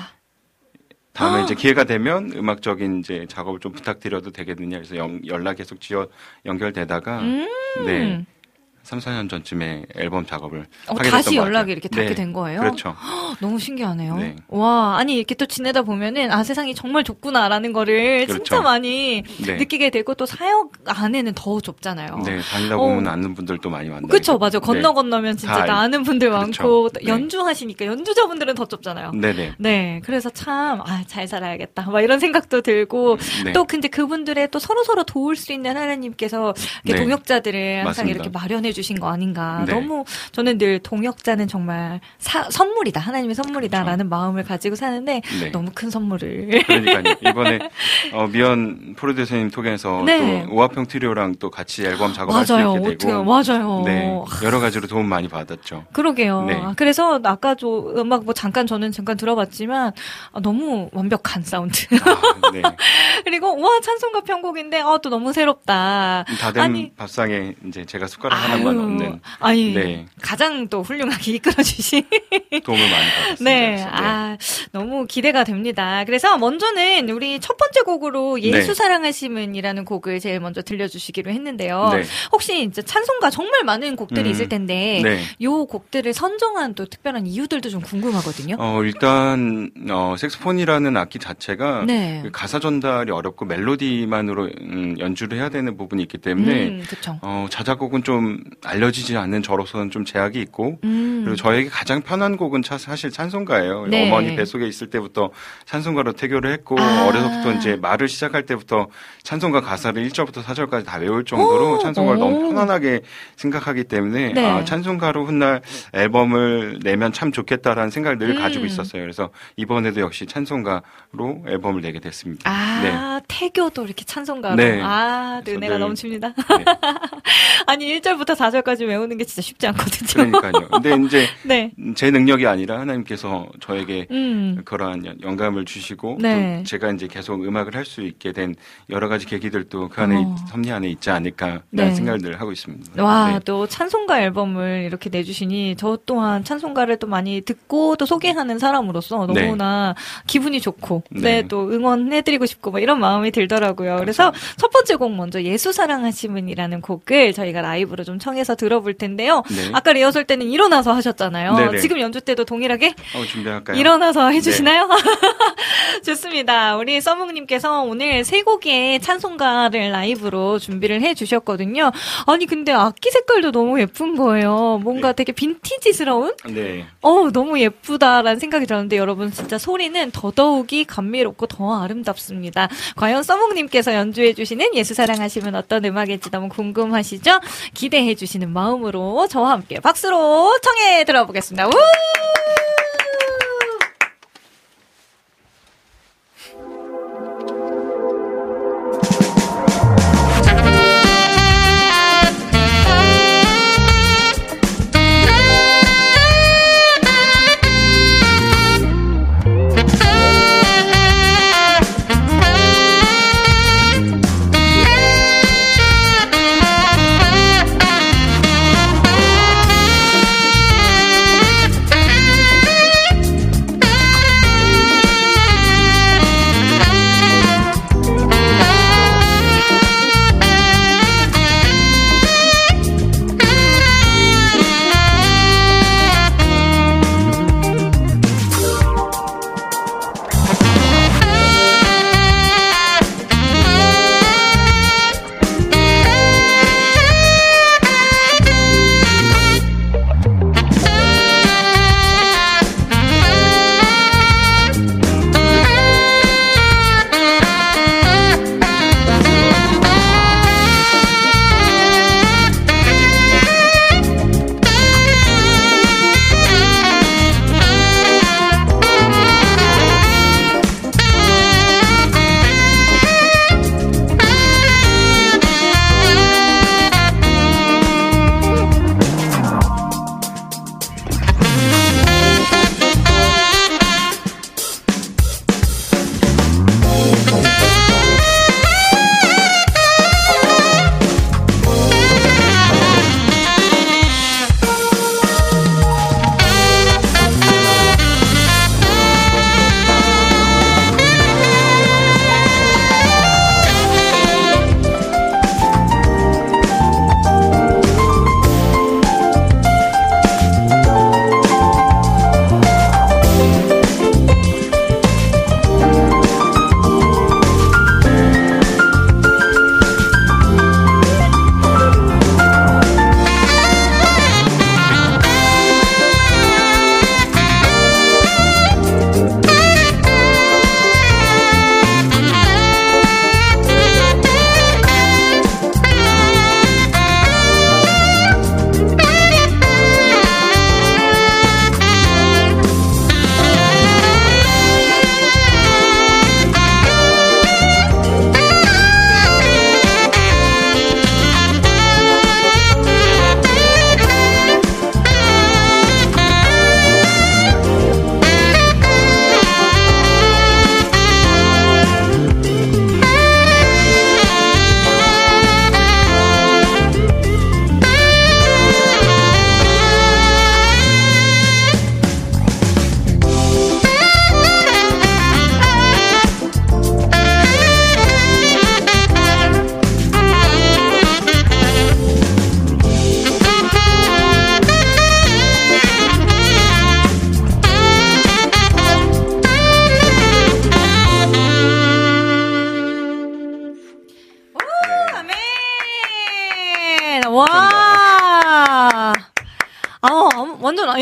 네. 다음에 이제 기회가 되면 음악적인 이제 작업을 좀 부탁드려도 되겠느냐 해서 연, 연락 계속 지어 연결되다가 음. 네. 삼, 사 년 전쯤에 앨범 작업을 어, 하게 다시 됐던 것 연락이 같아요. 이렇게 닿게 네. 된 거예요? 그렇죠. 허, 너무 신기하네요. 네. 와, 아니 이렇게 또 지내다 보면은 아 세상이 정말 좁구나라는 거를 그렇죠. 진짜 많이 네. 느끼게 되고 또 사역 안에는 더 좁잖아요. 네, 다니다 어. 보면 아는 분들도 많이 만나요. 그렇죠, 맞아. 건너 건너면 진짜 다 나 아는 분들 그렇죠. 많고 또 네. 연주하시니까 연주자분들은 더 좁잖아요. 네네. 네, 그래서 참, 아, 잘 살아야겠다. 막 이런 생각도 들고, 네. 또 근데 그분들의 또 서로서로 도울 수 있는 하나님께서 이렇게 네. 동역자들을 항상 맞습니다. 이렇게 마련해 주신 거 아닌가. 네. 너무, 저는 늘 동역자는 정말 사, 선물이다. 하나님의 선물이다라는 마음을 가지고 사는데, 네. 너무 큰 선물을. 그러니까요. 이번에 어, 미연 프로듀서님 통해서 네. 또 오화평 트리오랑 또 같이 앨범 작업할 수 맞아요. 있게 되고, 어떻게, 맞아요. 네, 여러 가지로 도움 많이 받았죠. 그러게요. 네. 아, 그래서 아까 저 음악 뭐 잠깐 저는 잠깐 들어봤지만 아, 너무 완벽한 사운드. 아, 네. 그리고 와 찬송가 편곡인데 아, 또 너무 새롭다. 다된 아니, 밥상에 이제 제가 숟가락 하나만 아유, 얹는 아니 네. 가장 또 훌륭하게 이끌어주신 도움을 많이 받았습니다. 네, 그래서, 아 너무 기대가 됩니다. 그래서 먼저는 우리 첫 번째 곡으로 예수 네. 사랑하심은이라는 곡을 제일 먼저 들려주시기로 했는데요. 네. 혹시 이제 찬송가 정말 많은 곡들이 음, 있을 텐데 네. 요 곡들을 선정한 또 특별한 이유들도 좀 궁금하거든요. 어, 일단 어, 색소폰이라는 악기 자체가 네. 그 가사 전달이 어렵고 멜로디만으로 음, 연주를 해야 되는 부분이 있기 때문에 음, 그쵸. 어, 자작곡은 좀 알려지지 않는 저로서는 좀 제약이 있고 음. 그리고 저에게 가장 편한 곡은 차, 사실 찬송가예요. 네. 어머니 뱃속에 있을 때부터 찬송가로 태교를 했고 아. 어려서부터 이제 말을 시작할 때부터 찬송가 가사를 일 절부터 사 절까지 다 외울 정도로 오. 찬송가를 오. 너무 편안하게 생각하기 때문에 네. 아, 찬송가로 훗날 앨범을 내면 참 좋겠다라는 생각을 늘 음. 가지고 있었어요. 그래서 이번에도 역시 찬송가로 앨범을 내게 됐습니다. 아, 태교도 이렇게 찬송가로. 네. 아, 네, 그래서 은혜가 늘- 넘칩니다. 네. 아니, 일 절부터 사 절까지 외우는 게 진짜 쉽지 않거든요. 그러니까요. 근데 이제 네. 제 능력이 아니라 하나님께서 저에게 음. 그러한 연- 영감을 주시고 네. 또 제가 이제 계속 음악을 할 수 있게 된 여러 가지 계기들도 그 안에 어. 섭리 안에 있지 않을까라는 네. 생각을 늘 하고 있습니다. 와, 네. 또 찬송가 앨범을 이렇게 내주시니 저 또한 찬송가를 또 많이 듣고 또 소개하는 사람으로서 네. 너무나 기분이 좋고, 네, 네. 또 응원해드리고 싶고 뭐 이런 마음이 들더라고요. 그래서 첫 번째 곡 먼저 예수 사랑하심은이라는 곡을 저희가 라이브로 좀 청해서 들어볼 텐데요. 네. 아까 리허설 때는 일어나서 하셨잖아요. 네네. 지금 연주 때도 동일하게 어, 준비할까요? 일어나서 해주시나요? 좋습니다. 우리 써묵님께서 오늘 세 곡의 찬송가를 라이브로 준비를 해주셨거든요. 아니 근데 악기 색깔도 너무 예쁜 거예요. 뭔가 되게 빈티지스러운? 네. 어 너무 예쁘다라는 생각이 들었는데 여러분 진짜 소리는 더더욱이 감미롭고 더 아름답습니다. 과연 써묵님께서 연주해주시는 예수 사랑하시면 어떤 음악일지 너무 궁금하시죠? 기대해주시는 마음으로 저와 함께 박수로 청해 들어보겠습니다. 우!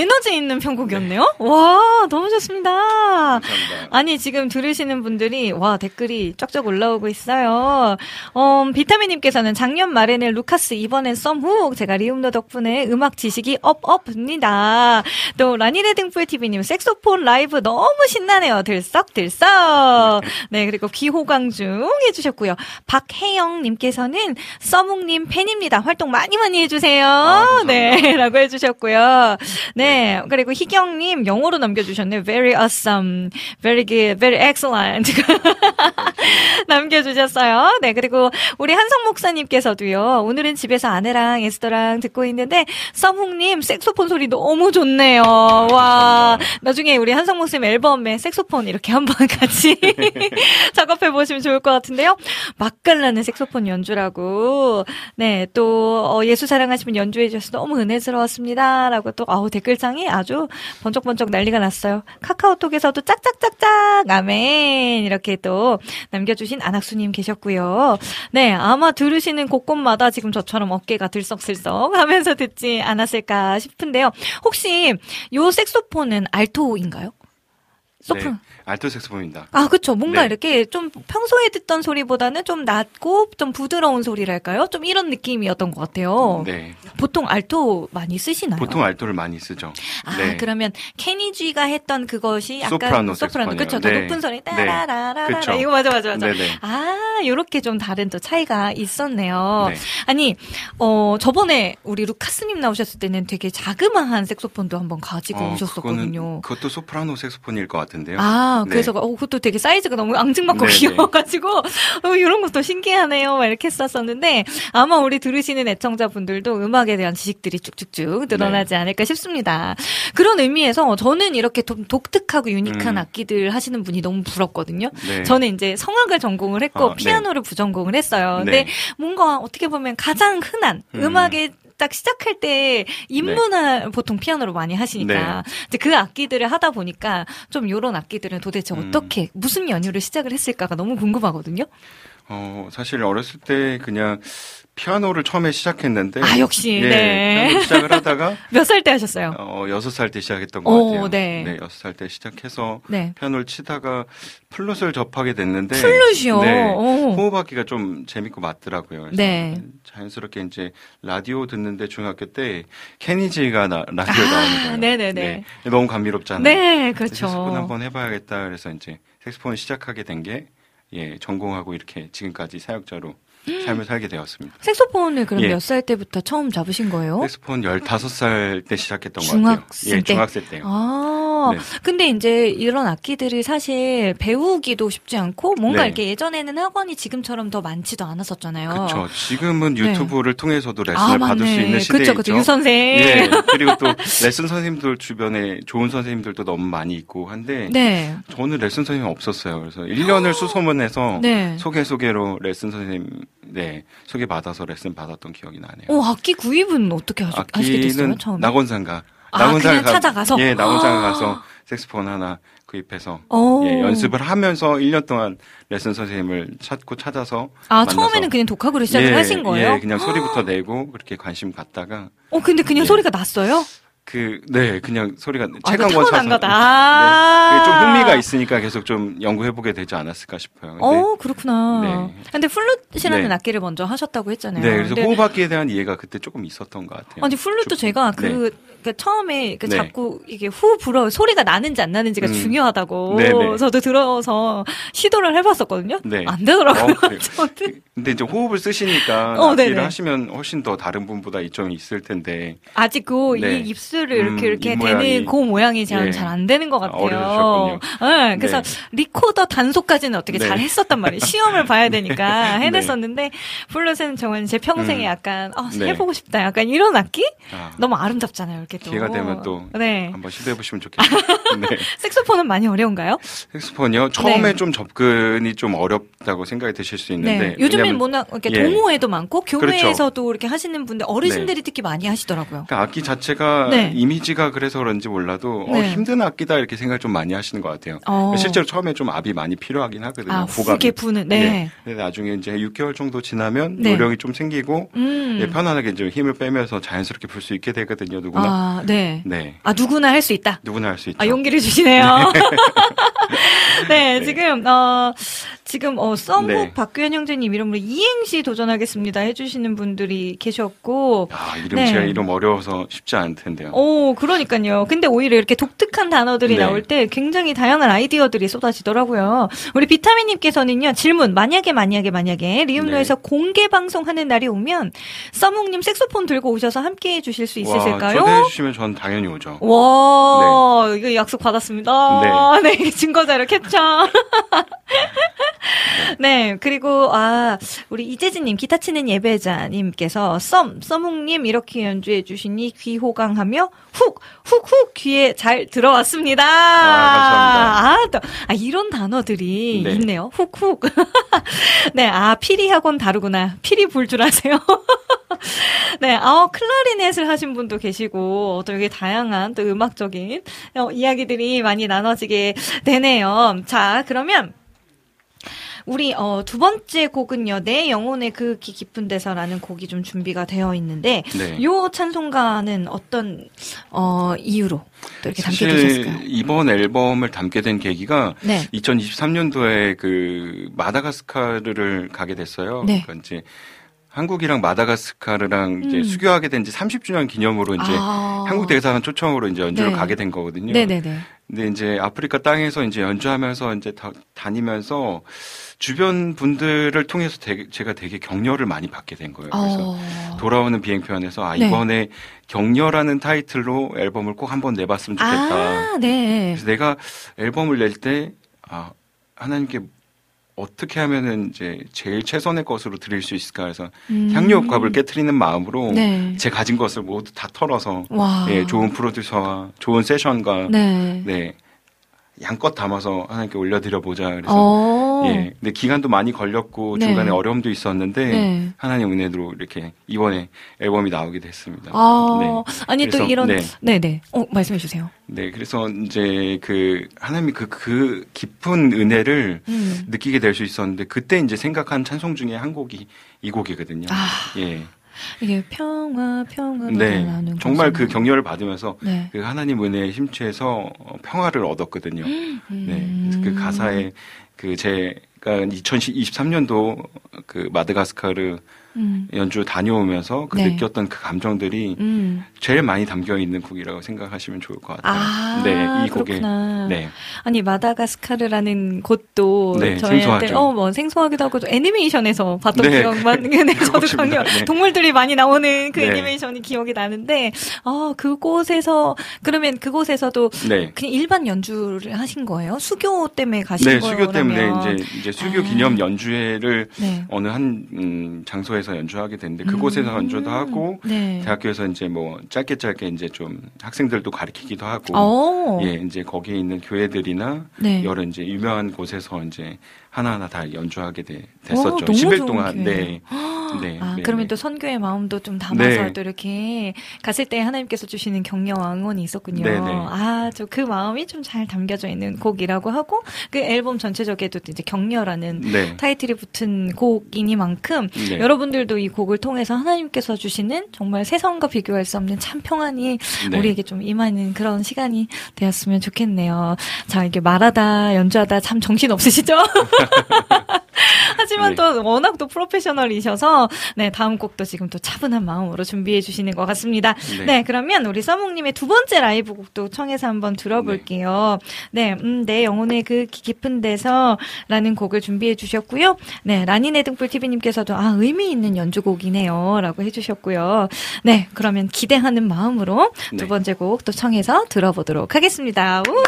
에너지 있는 편곡이었네요. 와, 너무 좋습니다. 감사합니다. 아니, 지금 들으시는 분들이, 와, 댓글이 쫙쫙 올라오고 있어요. 어, 비타민님께서는 작년 말에는 루카스, 이번엔 썸훅. 제가 리움너 덕분에 음악 지식이 업업입니다. 또, 라니레딩풀티비님, 색소폰 라이브 너무 신나네요. 들썩들썩. 네, 그리고 귀호강중 해주셨고요. 박혜영님께서는 썸훅님 팬입니다. 활동 많이 많이 해주세요. 아, 네, 라고 해주셨고요. 네, 그리고 희경님, 영어로 남겨주셨네요. Very awesome. Very good. Very excellent. 남겨주셨어요. 네, 그리고 우리 한성 목사님께서도요. 오늘은 집에서 아내랑 에스더랑 듣고 있는데 썸훅님 색소폰 소리 너무 좋네요. 와, 나중에 우리 한성 목사님 앨범에 색소폰 이렇게 한번 같이 작업해 보시면 좋을 것 같은데요. 맛깔나는 색소폰 연주라고. 네, 또 어, 예수 사랑하시면 연주해 주셔서 너무 은혜스러웠습니다라고 또 아우 댓글창이 아주 번쩍번쩍 난리가 났어요. 카카오톡에서도 짝짝짝짝 아멘 이렇게 또 남겨주신 안학수님 계셨고요. 네, 아마 들으시는 곳곳마다 지금 저처럼 어깨가 들썩들썩 하면서 듣지 않았을까 싶은데요. 혹시 요 색소폰은 알토인가요? 소프론. 네, 알토 색소폰입니다. 아, 그쵸. 뭔가 네. 이렇게 좀 평소에 듣던 소리보다는 좀 낮고 좀 부드러운 소리랄까요? 좀 이런 느낌이었던 것 같아요. 네. 보통 알토 많이 쓰시나요? 보통 알토를 많이 쓰죠. 아, 네. 그러면 케니지가 했던 그것이 약간 소프라노 소프라노. 그쵸. 더 네. 높은 소리. 네. 따라라라라. 그쵸. 이거 맞아, 맞아, 맞아. 네네. 아, 요렇게 좀 다른 또 차이가 있었네요. 네. 아니, 어, 저번에 우리 루카스님 나오셨을 때는 되게 자그마한 색소폰도 한번 가지고 어, 오셨었거든요. 그거는, 그것도 소프라노 색소폰일 것 같은데요. 아, 네. 그래서, 어, 그것도 되게 사이즈가 너무 앙증맞고 네네. 귀여워가지고, 어, 이런 것도 신기하네요. 막 이렇게 썼었는데, 아마 우리 들으시는 애청자분들도 음악에 대한 지식들이 쭉쭉쭉 늘어나지 네. 않을까 싶습니다. 그런 의미에서 저는 이렇게 좀 독특하고 유니크한 음. 악기들 하시는 분이 너무 부럽거든요. 네. 저는 이제 성악을 전공을 했고, 아, 네. 피아노를 부전공을 했어요. 근데 네. 뭔가 어떻게 보면 가장 흔한 음. 음악에 딱 시작할 때 입문을 보통 피아노로 많이 하시니까 네. 이제 그 악기들을 하다 보니까 좀 요런 악기들은 도대체 음. 어떻게 무슨 연유를 시작을 했을까가 너무 궁금하거든요. 어, 사실 어렸을 때 그냥 피아노를 처음에 시작했는데. 아, 역시. 예, 네. 피아노 시작을 하다가. 몇 살 때 하셨어요? 어, 여섯 살 때 시작했던 것 오, 같아요. 네. 네, 여섯 살 때 시작해서. 네. 피아노를 치다가 플룻을 접하게 됐는데. 플룻이요? 네. 오. 호흡하기가 좀 재밌고 맞더라고요. 그래서 네. 자연스럽게 이제 라디오 듣는데 중학교 때 케니지가 나, 라디오 아, 나오는 거예요. 네네네. 네. 너무 감미롭잖아요. 네, 그렇죠. 색소폰 한번 해봐야겠다. 그래서 이제 색소폰 시작하게 된 게, 예, 전공하고 이렇게 지금까지 사역자로 삶을 살게 되었습니다. 색소폰을 그럼 예. 몇 살 때부터 처음 잡으신 거예요? 색소폰 열다섯 살 때 시작했던 것 중학생 같아요. 예, 때? 중학생 때요. 아, 네. 근데 이제 이런 악기들을 사실 배우기도 쉽지 않고 뭔가 네. 이렇게 예전에는 학원이 지금처럼 더 많지도 않았었잖아요. 그렇죠. 지금은 네. 유튜브를 통해서도 레슨을 아, 받을 수 맞네. 있는 시대에 그쵸, 있죠. 그쵸. 유 선생. 예. 그리고 또 레슨 선생님들 주변에 좋은 선생님들도 너무 많이 있고 한데 네. 저는 레슨 선생님이 없었어요. 그래서 일 년을 수소문해서 네. 소개 소개로 레슨 선생님 네 소개 받아서 레슨 받았던 기억이 나네요. 어, 악기 구입은 어떻게 하시, 하시게 됐어요, 악기는 처음에? 낙원상가. 아, 낙원상가 그냥 찾아가서? 예, 낙원상가 아. 가서 색소폰 하나 구입해서 오. 예, 연습을 하면서 일 년 동안 레슨 선생님을 찾고 찾아서 아, 만나서 처음에는 그냥 독학으로 시작을 예, 하신 거예요? 예, 그냥 소리부터 내고 그렇게 관심 갖다가 어, 근데 그냥 예. 소리가 났어요? 그, 네, 그냥 소리가 아, 체감권 이거 타고난 차서. 거다. 네. 아. 그게 좀 흥미가 있으니까 계속 좀 연구해보게 되지 않았을까 싶어요. 근데, 어, 그렇구나. 네. 근데 플룻이라는 네. 악기를 먼저 하셨다고 했잖아요. 네, 그래서 근데 호흡악기에 대한 이해가 그때 조금 있었던 것 같아요. 아니 플룻도 좀- 제가 그, 네. 그 처음에 그 네. 자꾸 이게 후 불어 소리가 나는지 안 나는지가 음. 중요하다고 네, 네. 저도 들어서 시도를 해봤었거든요. 네. 안 되더라고요. 어, 그래요? 저는 근데 이제 호흡을 쓰시니까 어, 악기를 네네. 하시면 훨씬 더 다른 분보다 이점이 있을 텐데. 아직 그 네. 이 입술을 이렇게 음, 이렇게 입 되는 모양이. 그 모양이 잘 예. 잘 안 되는 것 같아요. 어려우셨군요. 네, 그래서 네. 리코더 단소까지는 어떻게 네. 잘 했었단 말이에요. 시험을 봐야 되니까 네. 해냈었는데 플룻은 정말 제 평생에 음. 약간 어, 네. 해보고 싶다. 약간 이런 악기 아, 너무 아름답잖아요. 이렇게 또 기회가 되면 또 네. 한번 시도해보시면 좋겠네요. 네. 색소폰은 많이 어려운가요? 색소폰이요? 처음에 네. 좀 접근이 좀 어렵다고 생각이 드실 수 있는데. 네. 요즘엔 왜냐면 뭐나 이렇게 예. 동호회도 많고 교회에서도 그렇죠. 이렇게 하시는 분들 어르신들이 특히 많이 하시더라고요. 그러니까 악기 자체가 네. 네. 이미지가 그래서 그런지 몰라도 어, 네. 힘든 악기다 이렇게 생각을 좀 많이 하시는 것 같아요. 어. 실제로 처음에 좀 압이 많이 필요하긴 하거든요. 아, 고갑이. 후게 부는, 네. 네. 근데 나중에 이제 육 개월 정도 지나면 네. 요령이 좀 생기고 음. 네, 편안하게 이제 힘을 빼면서 자연스럽게 불 수 있게 되거든요. 누구나. 아, 네. 네. 아, 누구나 할 수 있다. 누구나 할 수 있죠. 아, 용기를 주시네요. 네, 네. 지금, 어, 지금, 어, 썸북 네. 박규현 형제님 이름으로 이행시 도전하겠습니다 해주시는 분들이 계셨고. 아, 이름 네. 제가 이름 어려워서 쉽지 않을 텐데요. 오, 그러니까요. 근데 오히려 이렇게 독특한 단어들이 네. 나올 때 굉장히 다양한 아이디어들이 쏟아지더라고요. 우리 비타민님께서는요, 질문, 만약에, 만약에, 만약에, 리움노에서 네. 공개 방송하는 날이 오면, 써묵님 색소폰 들고 오셔서 함께 해주실 수 있으실까요? 와, 초대해 주시면 전 당연히 오죠. 와, 네. 이거 약속 받았습니다. 네. 네, 증거자료 캡처. 네, 그리고, 아, 우리 이재진님, 기타 치는 예배자님께서, 썸, 써묵님 이렇게 연주해 주시니 귀호강하며, 훅, 훅, 훅 귀에 잘 들어왔습니다. 아, 감사합니다. 아, 또, 아, 이런 단어들이 네. 있네요. 훅, 훅. 네, 아, 피리 학원 다르구나. 피리 불 줄 아세요? 네, 아, 클라리넷을 하신 분도 계시고, 또 이게 다양한 또 음악적인 어, 이야기들이 많이 나눠지게 되네요. 자, 그러면, 우리 어, 두 번째 곡은요. 내 영혼의 그 기 깊은 데서라는 곡이 좀 준비가 되어 있는데 네. 요 찬송가는 어떤 어, 이유로 또 이렇게 담게 사실 되셨을까요? 이번 앨범을 담게 된 계기가 네. 이천이십삼 년도에 그 마다가스카르를 가게 됐어요. 네. 그러니까 이제 한국이랑 마다가스카르랑 이제 음. 수교하게 된 지 삼십 주년 기념으로 이제 아. 한국 대사관 초청으로 이제 연주를 네. 가게 된 거거든요. 네네네. 근데 이제 아프리카 땅에서 이제 연주하면서 이제 다, 다니면서 주변 분들을 통해서 되게, 제가 되게 격려를 많이 받게 된 거예요. 그래서 어. 돌아오는 비행편에서 아 네. 이번에 격려라는 타이틀로 앨범을 꼭 한번 내봤으면 좋겠다. 아, 네. 그래서 내가 앨범을 낼 때 아, 하나님께 어떻게 하면은 이제 제일 최선의 것으로 드릴 수 있을까 해서 음. 향유옥합을 깨트리는 마음으로 네. 제 가진 것을 모두 다 털어서 와. 예, 좋은 프로듀서와 좋은 세션과 네. 네. 양껏 담아서 하나님께 올려드려 보자. 그래서 어. 예, 근데 기간도 많이 걸렸고 네. 중간에 어려움도 있었는데 네. 하나님 은혜로 이렇게 이번에 앨범이 나오게 됐습니다. 아, 네. 아니 또 그래서, 이런 네. 네네. 어, 말씀해 주세요. 네, 그래서 이제 그 하나님이 그, 그 깊은 은혜를 음. 느끼게 될 수 있었는데 그때 이제 생각한 찬송 중에 한 곡이 이 곡이거든요. 아. 예. 이게 평화 평화로 네. 달라는 정말 그 거잖아요. 격려를 받으면서 네. 그 하나님 은혜에 심취해서 어, 평화를 얻었거든요. 네. 그래서 그 가사에 그 제가 이천이십삼 년도 그 마다가스카르 음. 연주 다녀오면서 그 네. 느꼈던 그 감정들이 음. 제일 많이 담겨 있는 곡이라고 생각하시면 좋을 것 같아요. 아, 네, 이 곡에 그렇구나. 네. 아니 마다가스카르라는 곳도 네, 저희한테 생소하죠. 어 뭐 생소하기도 하고 또 애니메이션에서 봤던 네, 기억만 네, 저도 그렇습니다. 강요 네. 동물들이 많이 나오는 그 네. 애니메이션이 기억이 나는데 아 그곳에서 그러면 그곳에서도 네. 그냥 일반 연주를 하신 거예요? 수교 때문에 가신 네, 거예요? 수교 때문에 그러면? 이제 이제 수교 아. 기념 연주회를 네. 어느 한 음, 장소에서 연주하게 됐는데 그곳에서 음. 연주도 하고 네. 대학교에서 이제 뭐 짧게 짧게 이제 좀 학생들도 가르치기도 하고 어. 예, 이제 거기에 있는 교회들이나 네. 여러 이제 유명한 곳에서 이제 하나하나 다 연주하게 돼, 어, 됐었죠. 너무 십 일 좋은 동안. 기회네요. 네. 네. 아, 네, 그러면 네. 또 선교의 마음도 좀 담아서 네. 또 이렇게 갔을 때 하나님께서 주시는 격려와 응원이 있었군요. 네, 네. 아, 저 그 마음이 좀 잘 담겨져 있는 곡이라고 하고 그 앨범 전체적에도 이제 격려라는 네. 타이틀이 붙은 곡이니만큼 네. 여러분들도 이 곡을 통해서 하나님께서 주시는 정말 세상과 비교할 수 없는 참 평안이 네. 우리에게 좀 임하는 그런 시간이 되었으면 좋겠네요. 자, 이게 말하다 연주하다 참 정신 없으시죠? 하지만 네. 또 워낙 또 프로페셔널이셔서 네 다음 곡도 지금 또 차분한 마음으로 준비해 주시는 것 같습니다. 네, 네. 그러면 우리 써묵님의 두 번째 라이브 곡도 청해서 한번 들어볼게요. 네, 음, 내 영혼의 그 깊은 데서라는 곡을 준비해 주셨고요. 네, 라니네 등불 티비님께서도 아 의미 있는 연주곡이네요라고 해주셨고요. 네, 그러면 기대하는 마음으로 두 네. 번째 곡 또 청해서 들어보도록 하겠습니다. 우!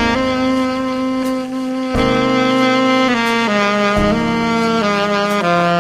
내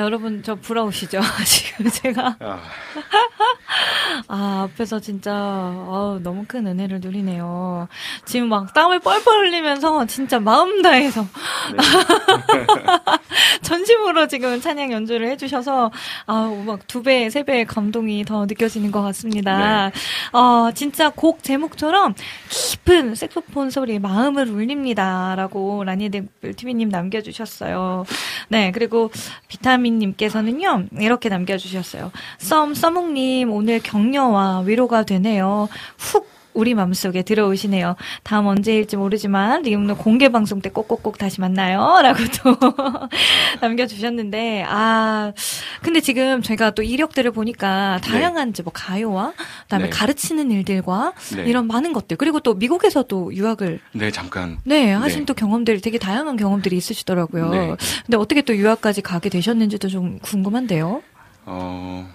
여러분 저 부러우시죠? 지금 제가 아, 아 앞에서 진짜 아, 너무 큰 은혜를 누리네요. 지금 막 땀을 뻘뻘 흘리면서 진짜 마음 다해서 네. 전심으로 지금 찬양 연주를 해주셔서 아막 두 배, 세 배의 감동이 더 느껴지는 것 같습니다. 네. 어 진짜 곡 제목처럼 깊은 색소폰 소리 마음을 울립니다라고 라니들 티비님 남겨주셨어요. 네 그리고 비타민님께서는요 이렇게 남겨주셨어요. 썸 써묵님 오늘 격려와 위로가 되네요. 훅 우리 맘속에 들어오시네요. 다음 언제일지 모르지만 리움노 공개 방송 때 꼭꼭꼭 다시 만나요. 라고 또 남겨주셨는데 아 근데 지금 제가 또 이력들을 보니까 다양한 이제 뭐 가요와 그다음에 네. 가르치는 일들과 네. 이런 많은 것들 그리고 또 미국에서도 유학을 네, 잠깐. 네 하신 네. 또 경험들이 되게 다양한 경험들이 있으시더라고요. 네. 근데 어떻게 또 유학까지 가게 되셨는지도 좀 궁금한데요. 어,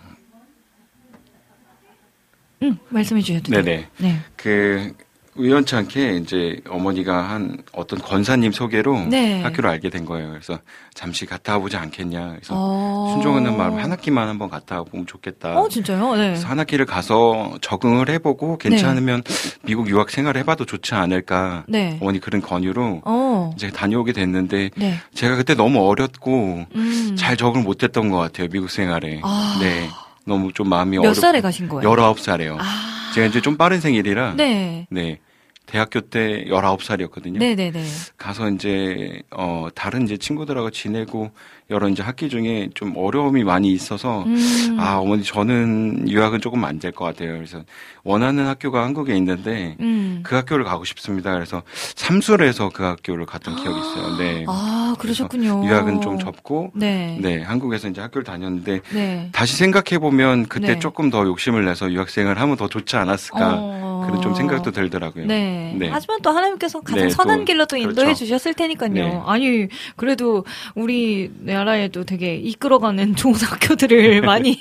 응 말씀해 주셔도 돼요. 네네. 네. 그, 우연치 않게 이제 어머니가 한 어떤 권사님 소개로 네. 학교를 알게 된 거예요. 그래서 잠시 갔다 와보지 않겠냐. 그래서 어... 순종하는 마음 한 학기만 한번 갔다 와보면 좋겠다. 어 진짜요? 네. 그래서 한 학기를 가서 적응을 해보고 괜찮으면 미국 유학 생활을 해봐도 좋지 않을까. 네. 어머니 그런 권유로 어. 이제 다녀오게 됐는데 네. 제가 그때 너무 어렸고 음. 잘 적응을 못했던 것 같아요. 미국 생활에. 아. 네. 너무 좀 마음이 몇 어렵고. 살에 가신 거예요? 열아홉 살에요. 아. 제가 이제 좀 빠른 생일이라. 네. 네. 대학교 때 열아홉 살이었거든요. 네네네. 가서 이제, 어, 다른 이제 친구들하고 지내고 여러 이제 학기 중에 좀 어려움이 많이 있어서 음. 아, 어머니 저는 유학은 조금 안 될 것 같아요. 그래서 원하는 학교가 한국에 있는데 음. 그 학교를 가고 싶습니다. 그래서 삼술에서 그 학교를 갔던 기억이 있어요. 네. 아, 그러셨군요. 유학은 좀 접고 네. 네, 한국에서 이제 학교를 다녔는데 네. 다시 생각해 보면 그때 네. 조금 더 욕심을 내서 유학생을 하면 더 좋지 않았을까 어. 그런 좀 생각도 들더라고요. 네. 네. 하지만 또 하나님께서 가장 네, 선한 또, 길로 또 인도해 그렇죠. 주셨을 테니까요. 네. 아니, 그래도 우리 나라에도 되게 이끌어가는 좋은 학교들을 많이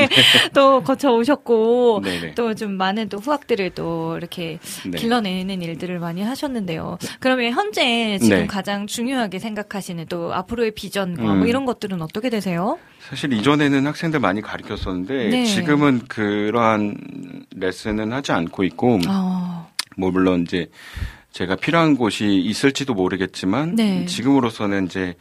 또 거쳐오셨고, 네네. 또 좀 많은 또 후학들을 또 이렇게 네. 길러내는 일들을 많이 하셨는데요. 그러면 현재 지금 네. 가장 중요하게 생각하시는 또 앞으로의 비전과 음. 뭐 이런 것들은 어떻게 되세요? 사실 이전에는 학생들 많이 가르쳤었는데 네. 지금은 그러한 레슨은 하지 않고 있고 아, 뭐 물론 이제 제가 필요한 곳이 있을지도 모르겠지만 네. 지금으로서는 이제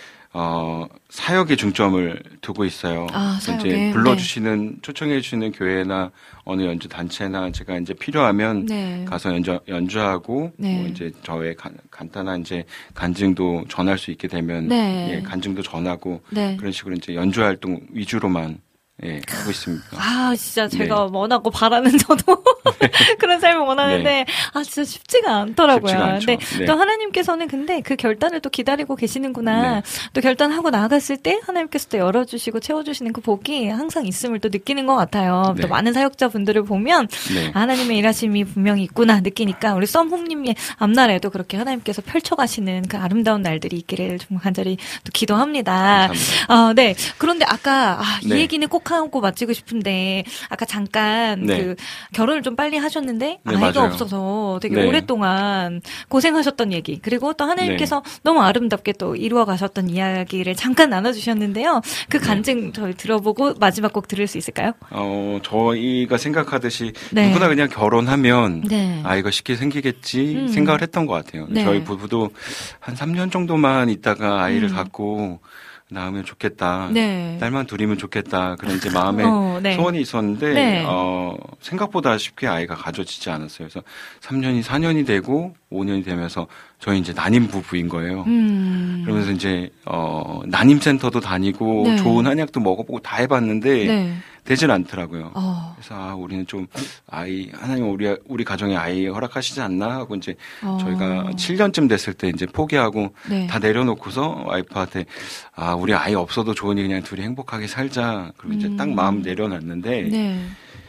어 사역에 중점을 두고 있어요. 아, 그래서 사역에. 이제 불러주시는 초청해 주시는 교회나 어느 연주 단체나 제가 이제 필요하면 네. 가서 연주 연주하고 네. 뭐 이제 저의 간, 간단한 이제 간증도 전할 수 있게 되면 네. 예, 간증도 전하고 네. 그런 식으로 이제 연주 활동 위주로만 예, 하고 있습니다. 아, 진짜 제가 네. 원하고 바라는 저도 그런 삶을 원하는데, 네. 아, 진짜 쉽지가 않더라고요. 쉽지가 않죠. 근데 네. 또 하나님께서는 근데 그 결단을 또 기다리고 계시는구나. 네. 또 결단하고 나아갔을 때 하나님께서 또 열어주시고 채워주시는 그 복이 항상 있음을 또 느끼는 것 같아요. 네. 또 많은 사역자분들을 보면 네. 하나님의 일하심이 분명히 있구나 느끼니까 우리 썸홈님의 앞날에도 그렇게 하나님께서 펼쳐가시는 그 아름다운 날들이 있기를 정말 간절히 또 기도합니다. 감사합니다. 아, 네. 그런데 아까 아, 이 네. 얘기는 꼭 하고 마치고 싶은데 아까 잠깐 네. 그 결혼을 좀 빨리 하셨는데 네, 아이가 맞아요. 없어서 되게 네. 오랫동안 고생하셨던 얘기 그리고 또 하나님께서 너무 아름답게 또 이루어 가셨던 이야기를 잠깐 나눠주셨는데요. 그 간증 저희 들어보고 마지막 곡 들을 수 있을까요? 어, 저희가 생각하듯이 네. 누구나 그냥 결혼하면 네. 아이가 쉽게 생기겠지 음. 생각을 했던 것 같아요. 네. 저희 부부도 한 삼 년 정도만 있다가 아이를 음. 갖고 낳으면 좋겠다. 네. 딸만 둘이면 좋겠다. 그런 이제 마음에 어, 네. 소원이 있었는데 네. 어, 생각보다 쉽게 아이가 가져지지 않았어요. 그래서 삼 년이 사 년이 되고 오 년이 되면서 저희 이제 난임 부부인 거예요. 음. 그러면서 이제 어, 난임 센터도 다니고 네. 좋은 한약도 먹어보고 다 해봤는데 네. 되질 않더라고요. 어. 그래서 아, 우리는 좀 아이 하나님 우리 우리 가정에 아이 허락하시지 않나 하고 이제 어. 저희가 칠 년쯤 됐을 때 이제 포기하고 네. 다 내려놓고서 와이프한테 아 우리 아이 없어도 좋으니 그냥 둘이 행복하게 살자. 그리고 이제 음. 딱 마음 내려놨는데 네.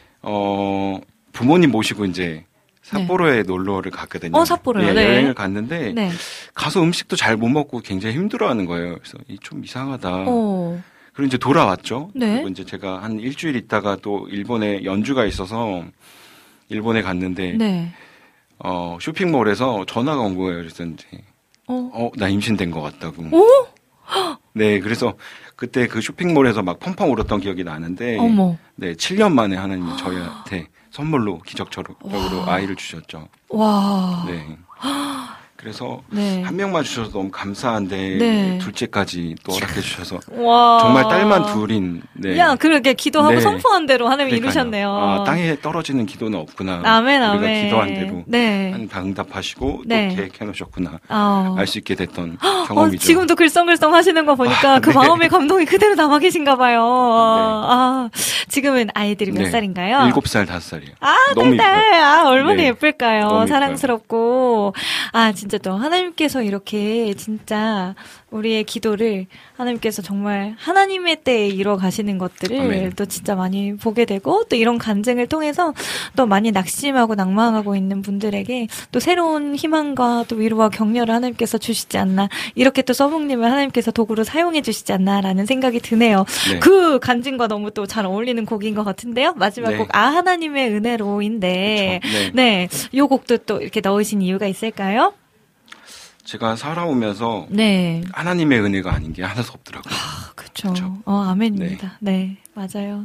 어 부모님 모시고 이제 삿포로에 놀러를 갔거든요. 어, 삿포로요? 예, 네. 여행을 갔는데 네. 가서 음식도 잘 못 먹고 굉장히 힘들어하는 거예요. 그래서 이 좀 이상하다. 어. 그리고 이제 돌아왔죠. 네. 그리고 이제 제가 한 일주일 있다가 또 일본에 연주가 있어서 일본에 갔는데 네. 어, 쇼핑몰에서 전화가 온 거예요. 그래서 이제 어. 어, 나 임신된 것 같다고. 오? 네, 그래서 그때 그 쇼핑몰에서 막 펑펑 울었던 기억이 나는데, 어머. 네, 칠 년 만에 하나님이 저희한테 선물로 기적적으로 아이를 주셨죠. 와. 네. 그래서 네. 한 명만 주셔서 너무 감사한데 네. 둘째까지 또 허락해 주셔서 와. 정말 딸만 둘인. 네. 야, 그러게 기도하고 네. 선포한 대로 하나님이 그러니까요. 이루셨네요. 아, 땅에 떨어지는 기도는 없구나. 아멘, 우리가 아멘. 기도한 대로 네. 하나님 다 응답하시고 네. 또 계획해 놓으셨구나. 어. 알 수 있게 됐던 어, 경험이죠. 지금도 글썽글썽 하시는 거 보니까 아, 그 네. 마음의 감동이 그대로 남아 계신가 봐요. 아, 지금은 아이들이 몇 네. 살인가요? 일곱 살, 다섯 살이요. 아, 너무 딸딸. 이뻐요. 아, 얼마나 네. 예쁠까요? 너무 사랑스럽고. 아, 진짜 또 하나님께서 이렇게 진짜 우리의 기도를 하나님께서 정말 하나님의 때에 이뤄 가시는 것들을 아멘. 또 진짜 많이 보게 되고 또 이런 간증을 통해서 또 많이 낙심하고 낭망하고 있는 분들에게 또 새로운 희망과 또 위로와 격려를 하나님께서 주시지 않나. 이렇게 또 써묵님을 하나님께서 도구로 사용해 주시지 않나라는 생각이 드네요. 네. 그 간증과 너무 또 잘 어울리는 곡인 것 같은데요. 마지막 네. 곡 아 하나님의 은혜로인데 그쵸. 네. 네, 요 곡도 또 이렇게 넣으신 이유가 있을까요? 제가 살아오면서 네, 하나님의 은혜가 아닌 게 하나도 없더라고요. 아, 그렇죠. 그쵸. 어, 아멘입니다. 네, 맞아요.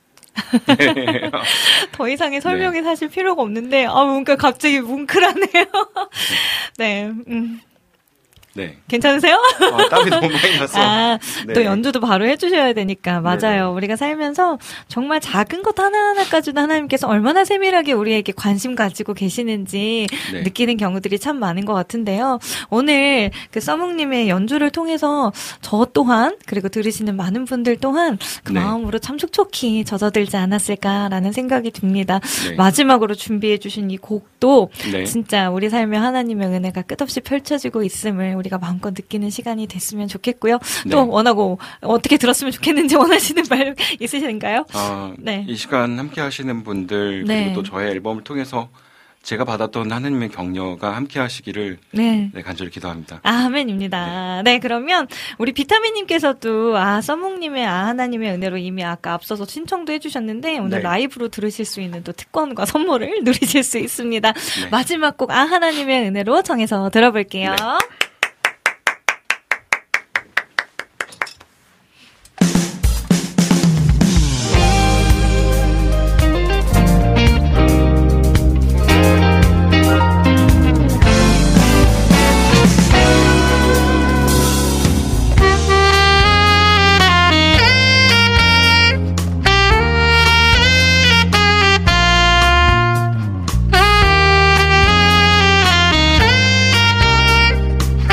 더 이상의 설명이 사실 필요가 없는데, 아, 뭔가 갑자기 뭉클하네요. 네, 음, 네. 괜찮으세요? 아, 땀이 너무 많이 나서. 아, 네. 또 연주도 바로 해주셔야 되니까. 맞아요. 네네. 우리가 살면서 정말 작은 것 하나하나까지도 하나님께서 얼마나 세밀하게 우리에게 관심 가지고 계시는지 네. 느끼는 경우들이 참 많은 것 같은데요. 오늘 그 써묵님의 연주를 통해서 저 또한, 그리고 들으시는 많은 분들 또한 그 네. 마음으로 참 촉촉히 젖어들지 않았을까라는 생각이 듭니다. 네. 마지막으로 준비해주신 이 곡도 네. 진짜 우리 삶에 하나님의 은혜가 끝없이 펼쳐지고 있음을 우리가 마음껏 느끼는 시간이 됐으면 좋겠고요. 네. 또 원하고 어떻게 들었으면 좋겠는지 원하시는 말 있으신가요? 아, 네. 이 시간 함께 하시는 분들, 네. 그리고 또 저의 앨범을 통해서 제가 받았던 하나님의 격려가 함께 하시기를 네. 네, 간절히 기도합니다. 아멘입니다. 네. 그러면 우리 비타민님께서도 아 써묵님의 아 하나님의 은혜로 이미 아까 앞서서 신청도 해주셨는데 오늘 네. 라이브로 들으실 수 있는 또 특권과 선물을 누리실 수 있습니다. 네. 마지막 곡 아 하나님의 은혜로 정해서 들어볼게요. 네. 아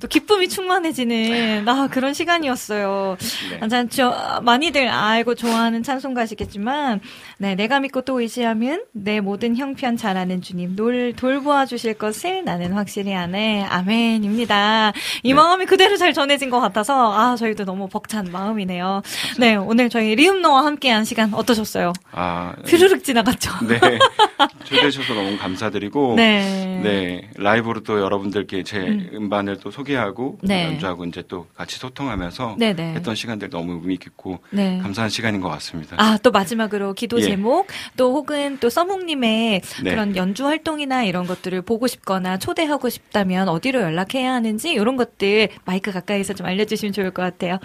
또 기쁨이 충만해지는 아, 그런 시간이었어요. 네. 자, 저, 많이들 알고 좋아하는 찬송가시겠지만, 네, 내가 믿고 또 의지하면 내 모든 형편 잘하는 주님 놀 돌보아 주실 것을 나는 확실히 아네. 아멘입니다. 이 네. 마음이 그대로 잘 전해진 것 같아서 아, 저희도 너무 벅찬 마음이네요. 감사합니다. 네, 오늘 저희 리움노와 함께한 시간 어떠셨어요? 아, 휘르륵 지나갔죠. 네, 초대해 주셔서 너무 감사드리고, 네, 네 라이브로 또 여러분들께 제 음. 음반을 또 소개하고 네. 연주하고 이제 또 같이 소통하면서 네네. 했던 시간들 너무 의미 깊고 네. 감사한 시간인 것 같습니다. 아, 또 마지막으로 기도 예. 제목 또 혹은 또 써묵님의 네. 그런 연주 활동이나 이런 것들을 보고 싶거나 초대하고 싶다면 어디로 연락해야 하는지 이런 것들 마이크 가까이서 좀 알려주시면 좋을 것 같아요.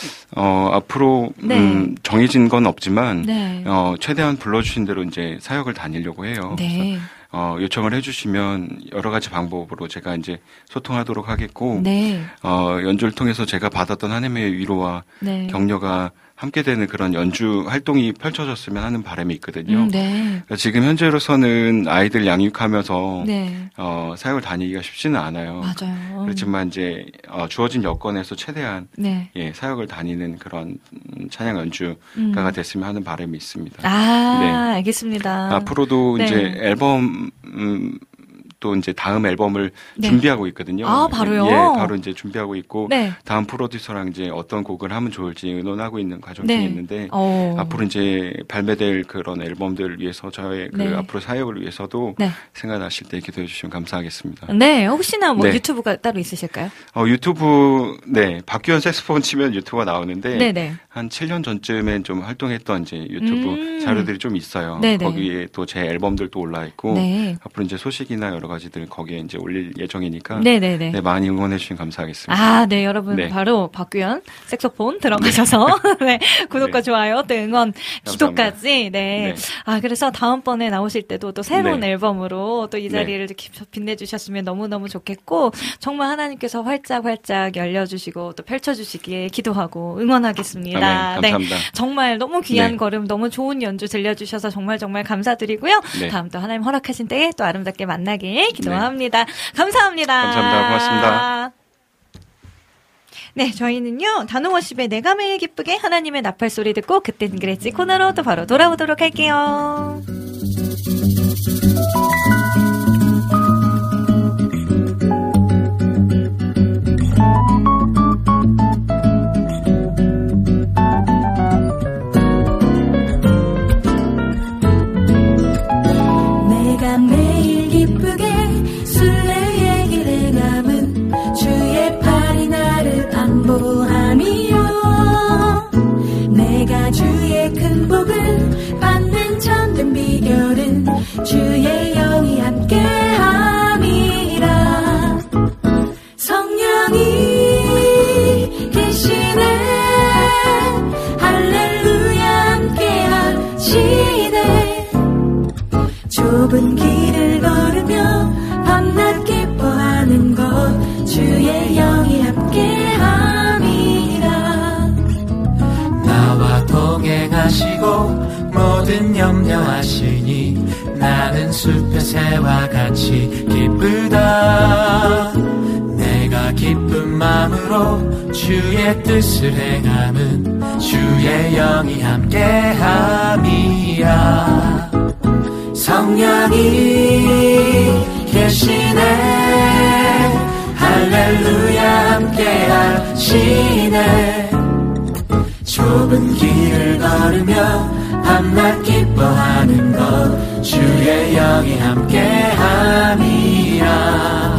어, 앞으로 네. 음, 정해진 건 없지만 네. 어, 최대한 불러주신 대로 이제 사역을 다니려고 해요. 네. 어, 요청을 해주시면 여러 가지 방법으로 제가 이제 소통하도록 하겠고, 네. 어, 연주를 통해서 제가 받았던 하나님의 위로와 네. 격려가 함께 되는 그런 연주 활동이 펼쳐졌으면 하는 바람이 있거든요. 음, 네. 지금 현재로서는 아이들 양육하면서 네. 어, 사역을 다니기가 쉽지는 않아요. 맞아요. 그렇지만 이제 어, 주어진 여건에서 최대한 네. 예, 사역을 다니는 그런 찬양 연주가가 음. 됐으면 하는 바람이 있습니다. 아, 네. 알겠습니다. 앞으로도 네. 이제 앨범 음, 또 이제 다음 앨범을 네. 준비하고 있거든요. 아, 바로요? 예, 바로 이제 준비하고 있고 네. 다음 프로듀서랑 이제 어떤 곡을 하면 좋을지 의논하고 있는 과정 중에 네. 있는데 오. 앞으로 이제 발매될 그런 앨범들을 위해서 저의 그 네. 앞으로 사역을 위해서도 네. 생각나실 때 기도해 주시면 감사하겠습니다. 네, 혹시나 뭐 네. 유튜브가 따로 있으실까요? 어, 유튜브 네, 박규현 색소폰 치면 유튜브가 나오는데 네네. 한 칠 년 전쯤에 좀 활동했던 이제 유튜브 음. 자료들이 좀 있어요. 네네. 거기에 또 제 앨범들도 올라 있고 네. 앞으로 이제 소식이나 여러 가지들 거기에 이제 올릴 예정이니까 네네네. 네, 많이 응원해 주시면 감사하겠습니다. 아, 네, 여러분 네. 바로 박규현 색소폰 들어가셔서 네. 네, 구독과 네. 좋아요, 또 응원, 감사합니다. 기도까지 네. 네. 아, 그래서 다음번에 나오실 때도 또 새로운 네. 앨범으로 또 이 자리를 네. 빛내주셨으면 너무너무 좋겠고 정말 하나님께서 활짝활짝 열려주시고 또 펼쳐주시기에 기도하고 응원하겠습니다. 아멘, 감사합니다. 네, 정말 너무 귀한 네. 걸음, 너무 좋은 연주 들려주셔서 정말 정말 감사드리고요. 네. 다음 또 하나님 허락하신 때에 또 아름답게 만나길 기도합니다. 네. 감사합니다. 감사합니다. 고맙습니다. 네, 저희는요, 단호워십의 내가 매일 기쁘게 하나님의 나팔 소리 듣고 그땐 그랬지 코너로 또 바로 돌아오도록 할게요. 내가 매일 기쁘게 순례의 길에 남은 주의 팔이 나를 안보함이요 내가 주의 큰 복을 받는 참된 비결은 주의 영이 함께함이라 성령이 계시네 할렐루야 함께하시네 좁은 길을 걸으며 밤낮 기뻐하는 것 주의 영이 함께함이라 나와 동행하시고 모든 염려하시니 나는 숲의 새와 같이 기쁘다 내가 기쁜 마음으로 주의 뜻을 행함은 주의 영이 함께함이라 성령이 계시네 할렐루야 함께하시네 좁은 길을 걸으며 밤낮 기뻐하는 것 주의 영이 함께함이라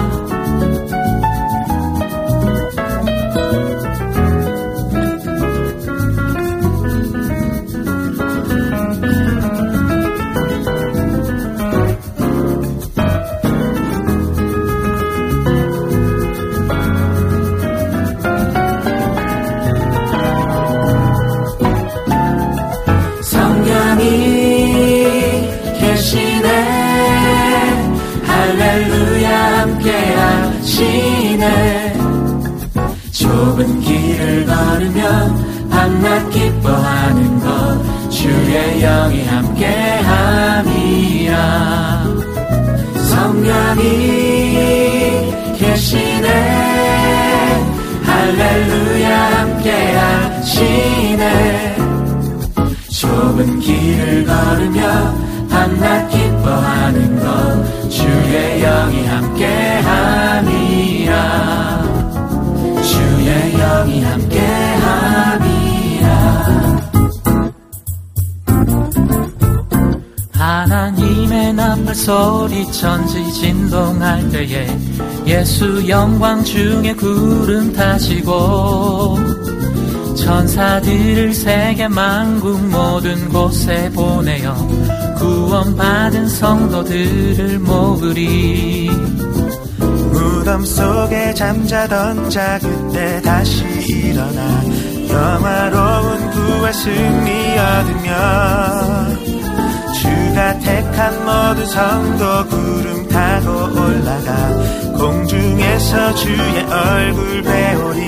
좁은 길을 걸으며 밤낮 기뻐하는 것 주의 영이 함께함이라 성령이 계시네 좁은 길을 걸으며 밤낮 기뻐하는 것 주의 영이 함께함이라 주의 영이 함께함이라 하나님의 나팔 소리 천지 진동할 때에 예수 영광 중에 구름 타시고 천사들을 세계 만국 모든 곳에 보내어 구원받은 성도들을 모으리 무덤 속에 잠자던 자 그때 다시 일어나 영화로운 구원 승리 얻으며 주가 택한 모든 성도 구름 타고 올라가 공중에서 주의 얼굴 배우리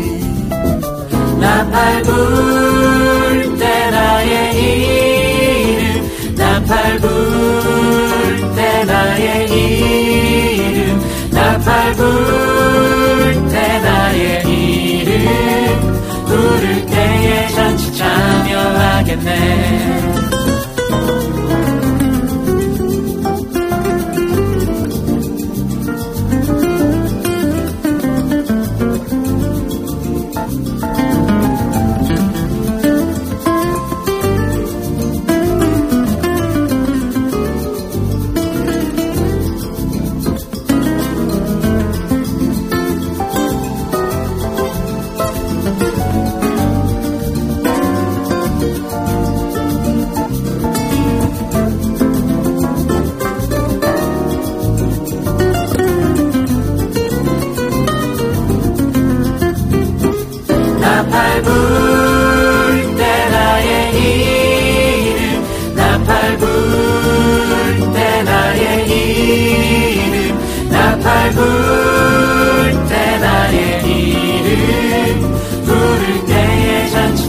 나팔 불 때 나의 이름 나팔 불 때 나의 이름 나팔 불 때 나의 이름 부를 때에 잔치 참여하겠네 나팔 불 때 나의 이름 나팔 불 때 나의 이름 나팔 불 때 나의 이름 부를 때에 잔치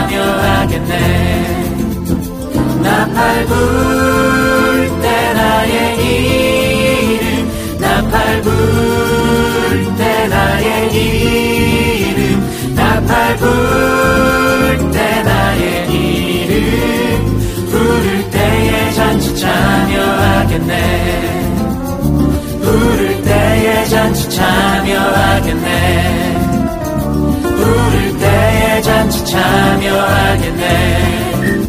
참여하겠네 나팔 불 때 나의 이름 나팔 불 때 나의 이름 나팔 불 때 나의 이름 부를 때에 잔치 참여하겠네 부를 때에 잔치 참여하겠네 부를 때에 잔치 참여하겠네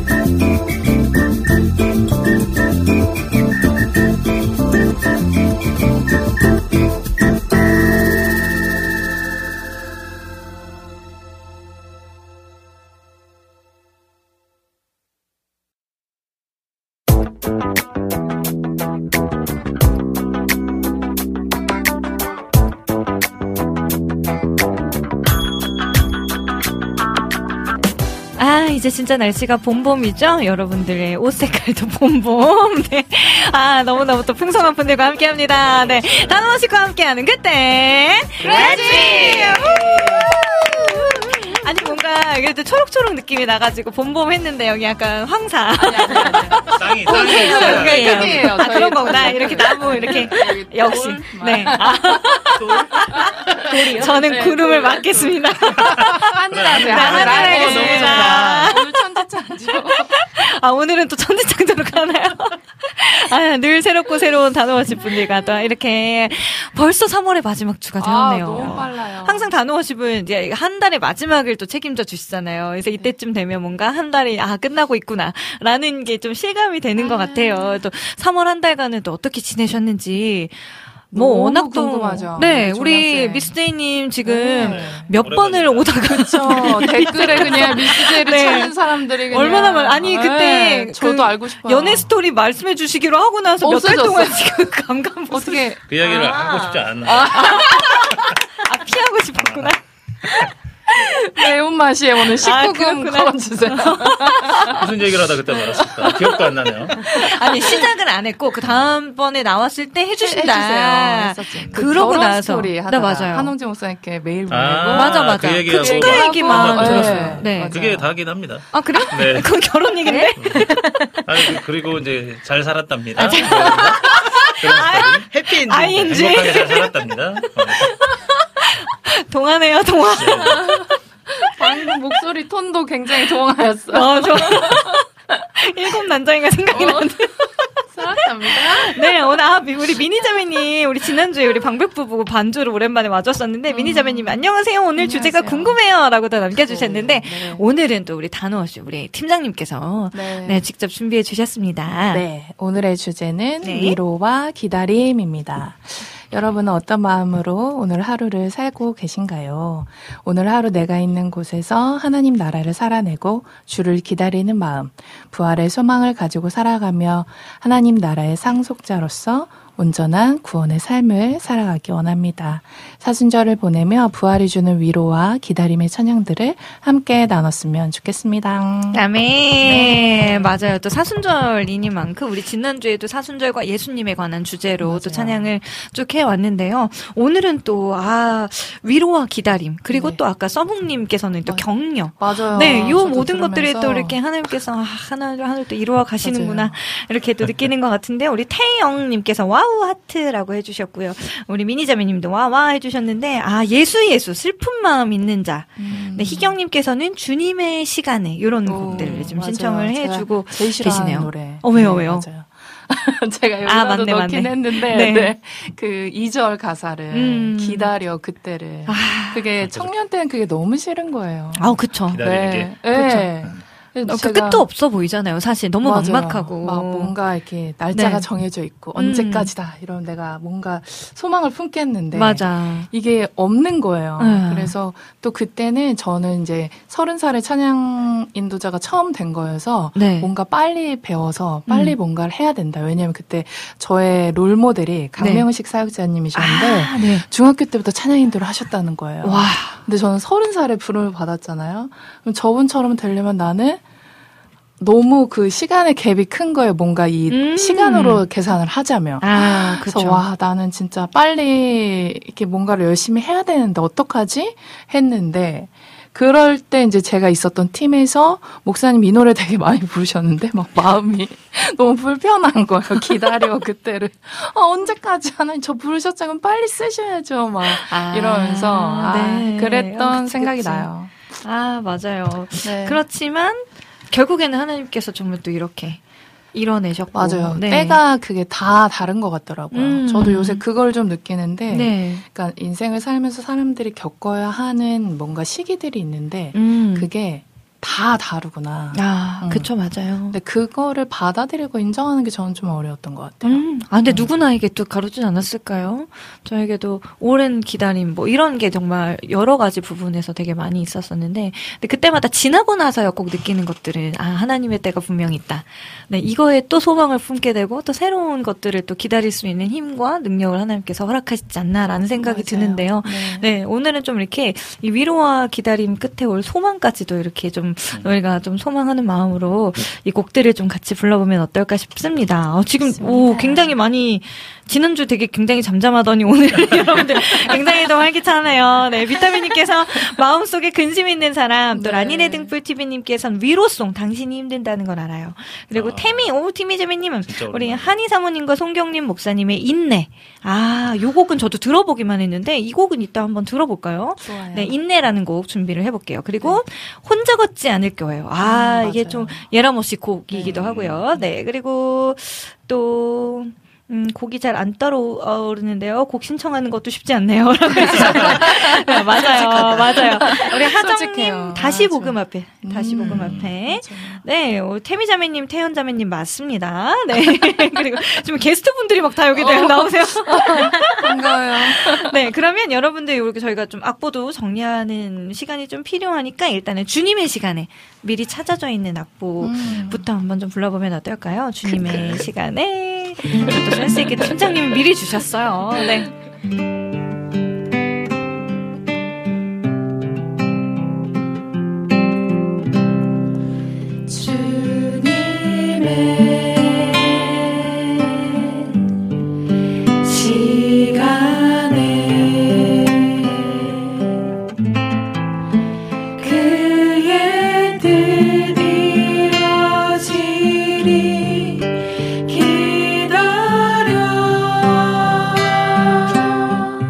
이제 진짜 날씨가 봄봄이죠? 여러분들의 옷 색깔도 봄봄. 네. 아, 너무너무 또 풍성한 분들과 함께 합니다. 네. 단호 씨과 함께하는 그때. 그렇지! 아니, 뭔가, 그래도 초록초록 느낌이 나가지고 봄봄 했는데, 여기 약간 황사. 아니, 아니, 아니. 쌍이, 쌍이. 쌍이에요. 아, 그런 거구나. 이렇게 나무, 이렇게. 역시. 돌, 네. 아. 돌? 돌이요? 저는 네, 구름을 돌. 맡겠습니다. 하늘하세요. 하늘하게. 너무 좋다. 오늘 천지창조. 아, 오늘은 또 천지창조로 가나요? 아, 늘 새롭고 새로운 단호워십 분들과 또 이렇게 벌써 삼월의 마지막 주가 되었네요. 아, 너무 빨라요. 항상 단호워십은 이제 한 달의 마지막을 또 책임져 주시잖아요. 그래서 이때쯤 되면 뭔가 한 달이 아, 끝나고 있구나라는 게 좀 실감이 되는 것 같아요. 또 삼월 한 달간은 또 어떻게 지내셨는지. 뭐 워낙 또 궁금하죠. 네, 우리 미스데이님 지금 네. 몇 번을 오다가 그렇죠. 댓글에 그냥 미스데이를 네. 찾는 사람들이 그냥 얼마나 많 아니 그때 네. 저도 그 알고 싶어요. 연애 스토리 말씀해 주시기로 하고 나서 몇 달 동안 지금 감감 어떻게 그 이야기를 아. 하고 싶지 않나? 아, 아 피하고 싶었구나. 매운맛이에 오늘 십구 금 아, 걸어주세요. 무슨 얘기를 하다 그때 말았을까? 기억도 안 나네요. 아니 시작을 안 했고 그 다음번에 나왔을 때 해주신다. 했었지. 그러고 그 나서 스토리 하다가 네, 맞아요. 한홍재 목사님께 메일 보내고 아, 맞아 맞아. 그, 그 축가 얘기만 네. 들었어요. 네. 맞아요. 그게 다긴 합니다. 아 그래? 네. 그건 결혼 얘기인데? 아니 그리고 이제 잘 살았답니다. 아, 아, 해피엔딩. 아이엔지. 행복하게 잘 살았답니다. 동하네요 동하. 네. 방금 목소리 톤도 굉장히 동화였어요. 맞아. 일곱 난장이가 생각이 어. 나는데. 사랑합니다. 네, 오늘 아, 우리 미니자매님 우리 지난주에 우리 방백부부 반주로 오랜만에 와줬었는데 음. 미니자매님이 안녕하세요. 오늘 안녕하세요. 주제가 궁금해요라고 다 남겨주셨는데 네. 오늘은 또 우리 단호씨 우리 팀장님께서 네. 네, 직접 준비해 주셨습니다. 네, 오늘의 주제는 네. 위로와 기다림입니다. 여러분은 어떤 마음으로 오늘 하루를 살고 계신가요? 오늘 하루 내가 있는 곳에서 하나님 나라를 살아내고 주를 기다리는 마음, 부활의 소망을 가지고 살아가며 하나님 나라의 상속자로서 온전한 구원의 삶을 살아가기 원합니다. 사순절을 보내며 부활이 주는 위로와 기다림의 찬양들을 함께 나눴으면 좋겠습니다. 아멘. 네. 맞아요. 또 사순절이니만큼 우리 지난주에도 사순절과 예수님에 관한 주제로 맞아요. 또 찬양을 쭉 해왔는데요. 오늘은 또 아 위로와 기다림 그리고 네. 또 아까 써묵님께서는 또 격려. 맞아요. 네, 이 모든 것들이 또 이렇게 하나님께서 아, 하나를 하나를 또 이루어 가시는구나 맞아요. 이렇게 또 느끼는 것 같은데 우리 태영님께서 와우 하트라고 해주셨고요. 우리 미니자매님도 와와 해주셨는데 아 예수 예수 슬픈 마음 있는 자. 음. 네, 희경님께서는 주님의 시간에 이런 오, 곡들을 좀 맞아요. 신청을 해주고 제일 계시네요. 노래. 어 왜요 왜요? 네, 맞아요. 제가 여기다도 아, 맞네, 넣긴 맞네. 했는데 네. 네. 그 이 절 가사를 음. 기다려 그때를 아, 그게 맞아. 청년 때는 그게 너무 싫은 거예요. 아 그쵸. 기다리는 네. 게. 네. 어, 그 끝도 없어 보이잖아요. 사실 너무 맞아요. 막막하고 막 뭔가 이렇게 날짜가 네. 정해져 있고 음. 언제까지다 이러면 내가 뭔가 소망을 품겠는데 맞아. 이게 없는 거예요. 음. 그래서 또 그때는 저는 이제 서른 살에 찬양 인도자가 처음 된 거여서 네. 뭔가 빨리 배워서 빨리 음. 뭔가를 해야 된다. 왜냐하면 그때 저의 롤 모델이 강명식 네. 사역자님이셨는데 아, 네. 중학교 때부터 찬양 인도를 하셨다는 거예요. 와. 근데 저는 서른 살에 부름을 받았잖아요. 그럼 저분처럼 되려면 나는 너무 그 시간의 갭이 큰 거예요. 뭔가 이 음. 시간으로 계산을 하자면. 아, 그래서 와, 나는 진짜 빨리 이렇게 뭔가를 열심히 해야 되는데 어떡하지? 했는데 그럴 때 이제 제가 있었던 팀에서 목사님 이 노래 되게 많이 부르셨는데 막 마음이 너무 불편한 거예요. 기다려 그때를. 아, 언제까지 하나님 저 부르셨잖아요. 빨리 쓰셔야죠. 막 아, 이러면서 아, 네. 그랬던 어, 그치, 생각이 그치. 나요. 아, 맞아요. 네. 그렇지만 결국에는 하나님께서 정말 또 이렇게 이뤄내셨고. 맞아요. 네. 때가 그게 다 다른 것 같더라고요. 음. 저도 요새 그걸 좀 느끼는데, 네. 그러니까 인생을 살면서 사람들이 겪어야 하는 뭔가 시기들이 있는데, 음. 그게 다 다르구나. 아, 응. 그쵸, 맞아요. 근데 그거를 받아들이고 인정하는 게 저는 좀 어려웠던 것 같아요. 음. 아, 근데 음. 누구나에게 또 가르치지 않았을까요? 저에게도 오랜 기다림, 뭐, 이런 게 정말 여러 가지 부분에서 되게 많이 있었었는데, 근데 그때마다 지나고 나서야 꼭 느끼는 것들은, 아, 하나님의 때가 분명히 있다. 네, 이거에 또 소망을 품게 되고, 또 새로운 것들을 또 기다릴 수 있는 힘과 능력을 하나님께서 허락하시지 않나라는 생각이 맞아요. 드는데요. 네. 네, 오늘은 좀 이렇게 이 위로와 기다림 끝에 올 소망까지도 이렇게 좀 저희가 좀 소망하는 마음으로 이 곡들을 좀 같이 불러보면 어떨까 싶습니다. 어, 지금 오 굉장히 많이 지난주 되게 굉장히 잠잠하더니 오늘 여러분들 굉장히 더 활기차네요. 네, 비타민님께서 마음속에 근심 있는 사람, 또 네. 라니네 등불 티비님께서는 위로송 당신이 힘든다는 걸 알아요. 그리고 아. 태미 오 티미재미님은 우리 한희 사모님과 송경림 목사님의 인내. 아, 요 곡은 저도 들어보기만 했는데 이 곡은 이따 한번 들어볼까요? 좋아요. 네, 인내라는 곡 준비를 해볼게요. 그리고 네. 혼자 걷지 않을 거예요. 아, 음, 이게 좀 예라모씨 곡이기도 네. 하고요. 네, 그리고 또 음, 곡이 잘 안 떠오르는데요. 곡 신청하는 것도 쉽지 않네요. 네, 맞아요. 맞아요. 우리 하정님, 다시 맞아. 복음 앞에. 다시 음, 복음 앞에. 맞아. 네, 태미자매님, 태연자매님 맞습니다. 네. 그리고 지금 게스트 분들이 막 다 여기 어. 나오세요. 반가워요. 네, 그러면 여러분들 이렇게 저희가 좀 악보도 정리하는 시간이 좀 필요하니까 일단은 주님의 시간에 미리 찾아져 있는 악보부터 음. 한번 좀 불러보면 어떨까요? 주님의 시간에. 또 센스 있게 팀장님이 미리 주셨어요. 네. 주님의 기다려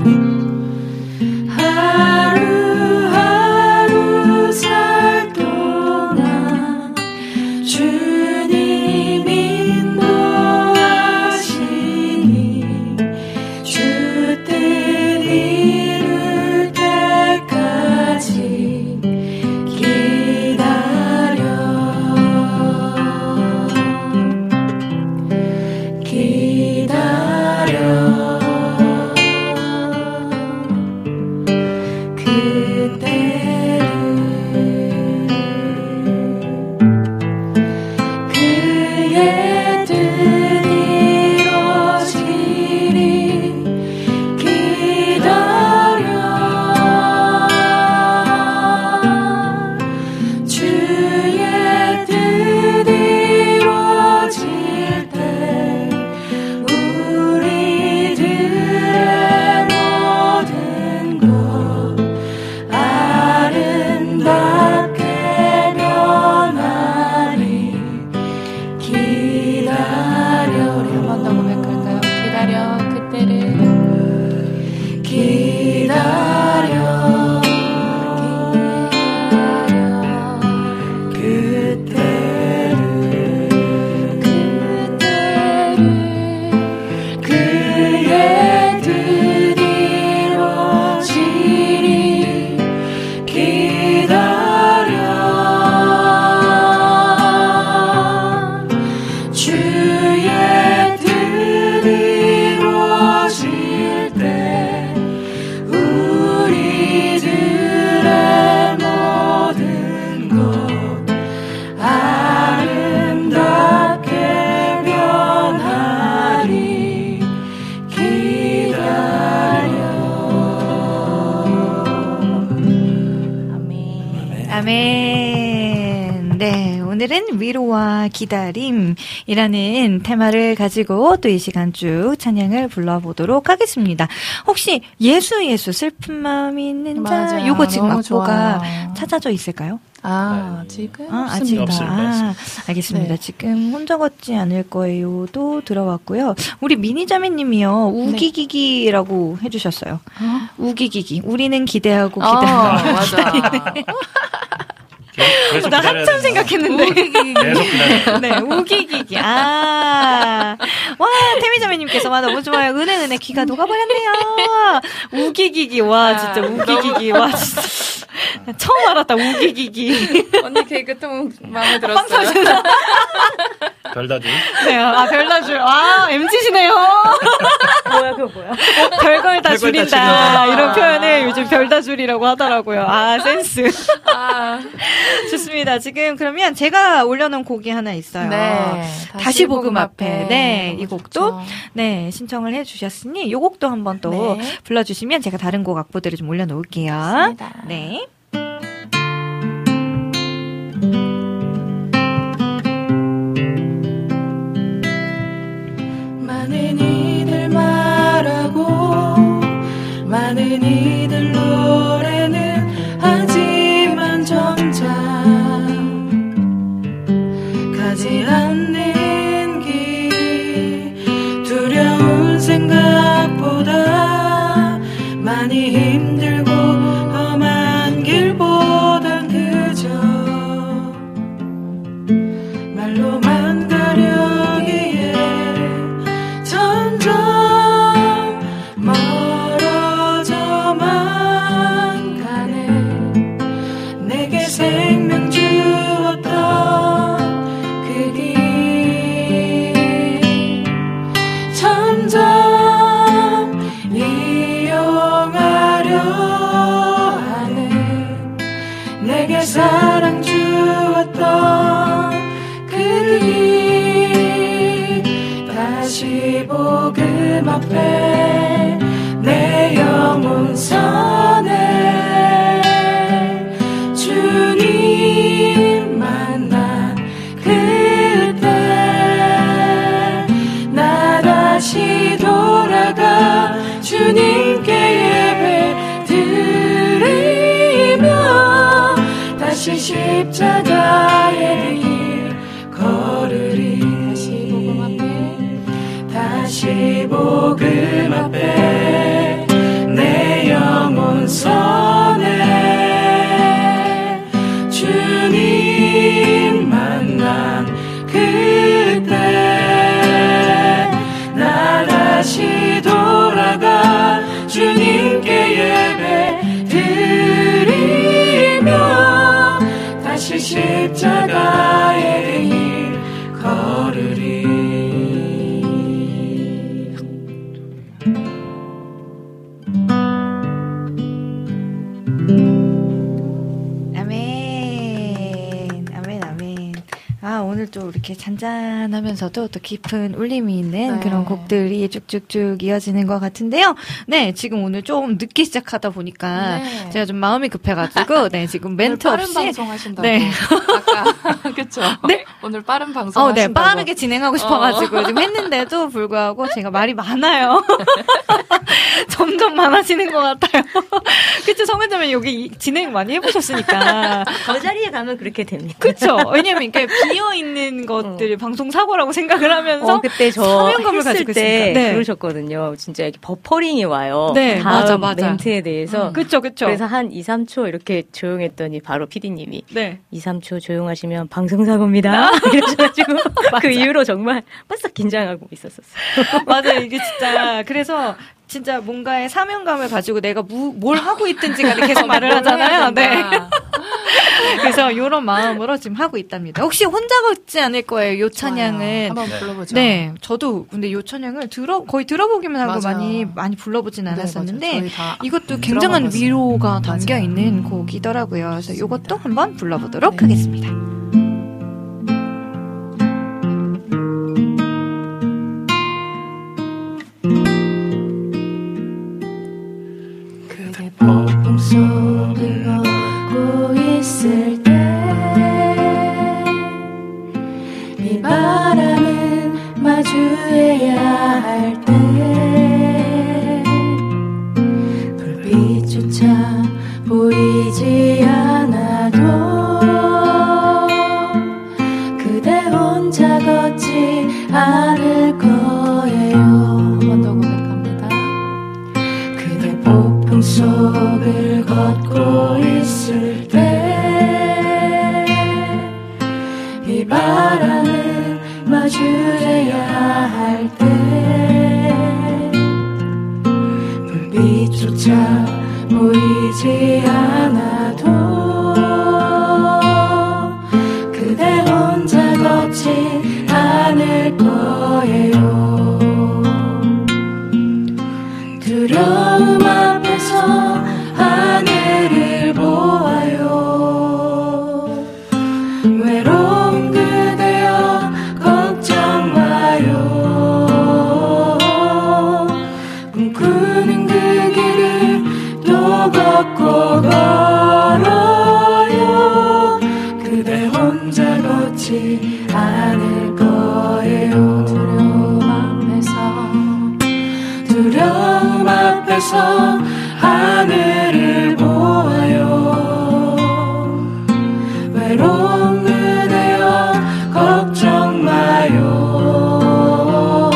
아멘. 네, 오늘은 위로와 기다림이라는 테마를 가지고 또 이 시간 쭉 찬양을 불러보도록 하겠습니다. 혹시 예수 예수 슬픈 마음이 있는 자, 요거 지금 악보가 찾아져 있을까요? 아, 지금 아, 아직 없습니다. 아, 알겠습니다. 네. 지금 혼자 걷지 않을 거예요도 들어왔고요. 우리 미니자매님이요 우기기기라고 네. 해주셨어요. 어? 우기기기. 우리는 기대하고 기다려. 어, 맞아. 어, 나 한참 생각했는데. 우기기기. 네, 우기기기. 아. 와, 태미자매님께서, 와, 너무 좋아요. 은혜, 은혜, 귀가 녹아버렸네요. 우기기기. 와, 진짜 우기기기. 와, 진짜. 처음 알았다, 우기기기. 언니 개그통 마음에 들었어요. 별다줄. 네, 아, 별다줄. 아, 엠지시네요. 뭐야, 그거 뭐야? 별걸 다 줄인다. 이런 표현을 요즘 별다줄이라고 하더라고요. 아, 센스. 아. 좋습니다. 지금 그러면 제가 올려놓은 곡이 하나 있어요. 네. 다시, 다시 복음 앞에. 앞에. 네, 이 곡도 그렇죠. 네 신청을 해주셨으니 이 곡도 한번 또 네. 불러주시면 제가 다른 곡 악보들을 좀 올려놓을게요. 맞습니다. 네. 많은 이들 말하고 많은 이들 노래는 하지만 정작 가지 않는 길 두려운 생각보다 많이 힘들고 험한 길보단 그저 말로만 가려기에 점점 멀어져만 가네. 내게 생명 주었던 그 길 점점 이용하려 하네. 내게 사랑 주었던 그 길 다시 복음 앞에 내 영혼 선해 주님 만난 그때 나 다시 돌아가 주님께 예배 드리며 다시 십자가의 길 걸으리. 다시 복음 앞에 내 영혼 선해 주님 만난 그때 나 다시 돌아가 주님께 예배 드리며 다시 십자가의 길 걸으리. 오늘 또 이렇게 잔잔하면서도 또 깊은 울림이 있는 네. 그런 곡들이 쭉쭉쭉 이어지는 것 같은데요. 네, 지금 오늘 좀 늦게 시작하다 보니까 네. 제가 좀 마음이 급해가지고 네 지금 멘트 오늘 빠른 없이 방송 하신다고. 네, 아까 그렇죠. 네, 오늘 빠른 방송 어, 하신다고. 네, 빠르게 진행하고 싶어가지고 어. 지금 했는데도 불구하고 제가 말이 많아요. 점점 많아지는 것 같아요. 그쵸, 성은자면 여기 진행 많이 해보셨으니까 그 자리에 가면 그렇게 됩니다. 그쵸. 왜냐면 이렇게 비어 있는 것들 어. 방송 사고라고 생각을 하면서 어, 그때 저 사명감을 가지고 때 있으니까 네. 그러셨거든요. 진짜 이렇게 버퍼링이 와요. 네, 다음 맞아, 맞아. 멘트에 대해서. 음. 그쵸, 그쵸. 그래서 한 이, 삼 초 이렇게 조용했더니 바로 피디님이 네. 이, 삼 초 조용하시면 방송 사고입니다. 이러셔가지고 그 이후로 정말 바싹 긴장하고 있었었어요. 맞아요. 이게 진짜 그래서 진짜 뭔가의 사명감을 가지고 내가 무, 뭘 하고 있든지 간에 계속 말을 하잖아요. 네. 그래서 이런 마음으로 지금 하고 있답니다. 혹시 혼자 걷지 않을 거예요, 요 찬양은. 한번 불러보죠. 네. 저도 근데 요 찬양을 들어, 거의 들어보기만 하고 맞아요. 많이, 많이 불러보진 않았었는데, 네, 이것도 굉장한 위로가 담겨 맞아요. 있는 곡이더라고요. 그래서 이것도 한번 불러보도록 네. 하겠습니다. 그대 폭풍 속을 걷고 있을 위에서 하늘을 보아요. 외로운 그대여 걱정 마요.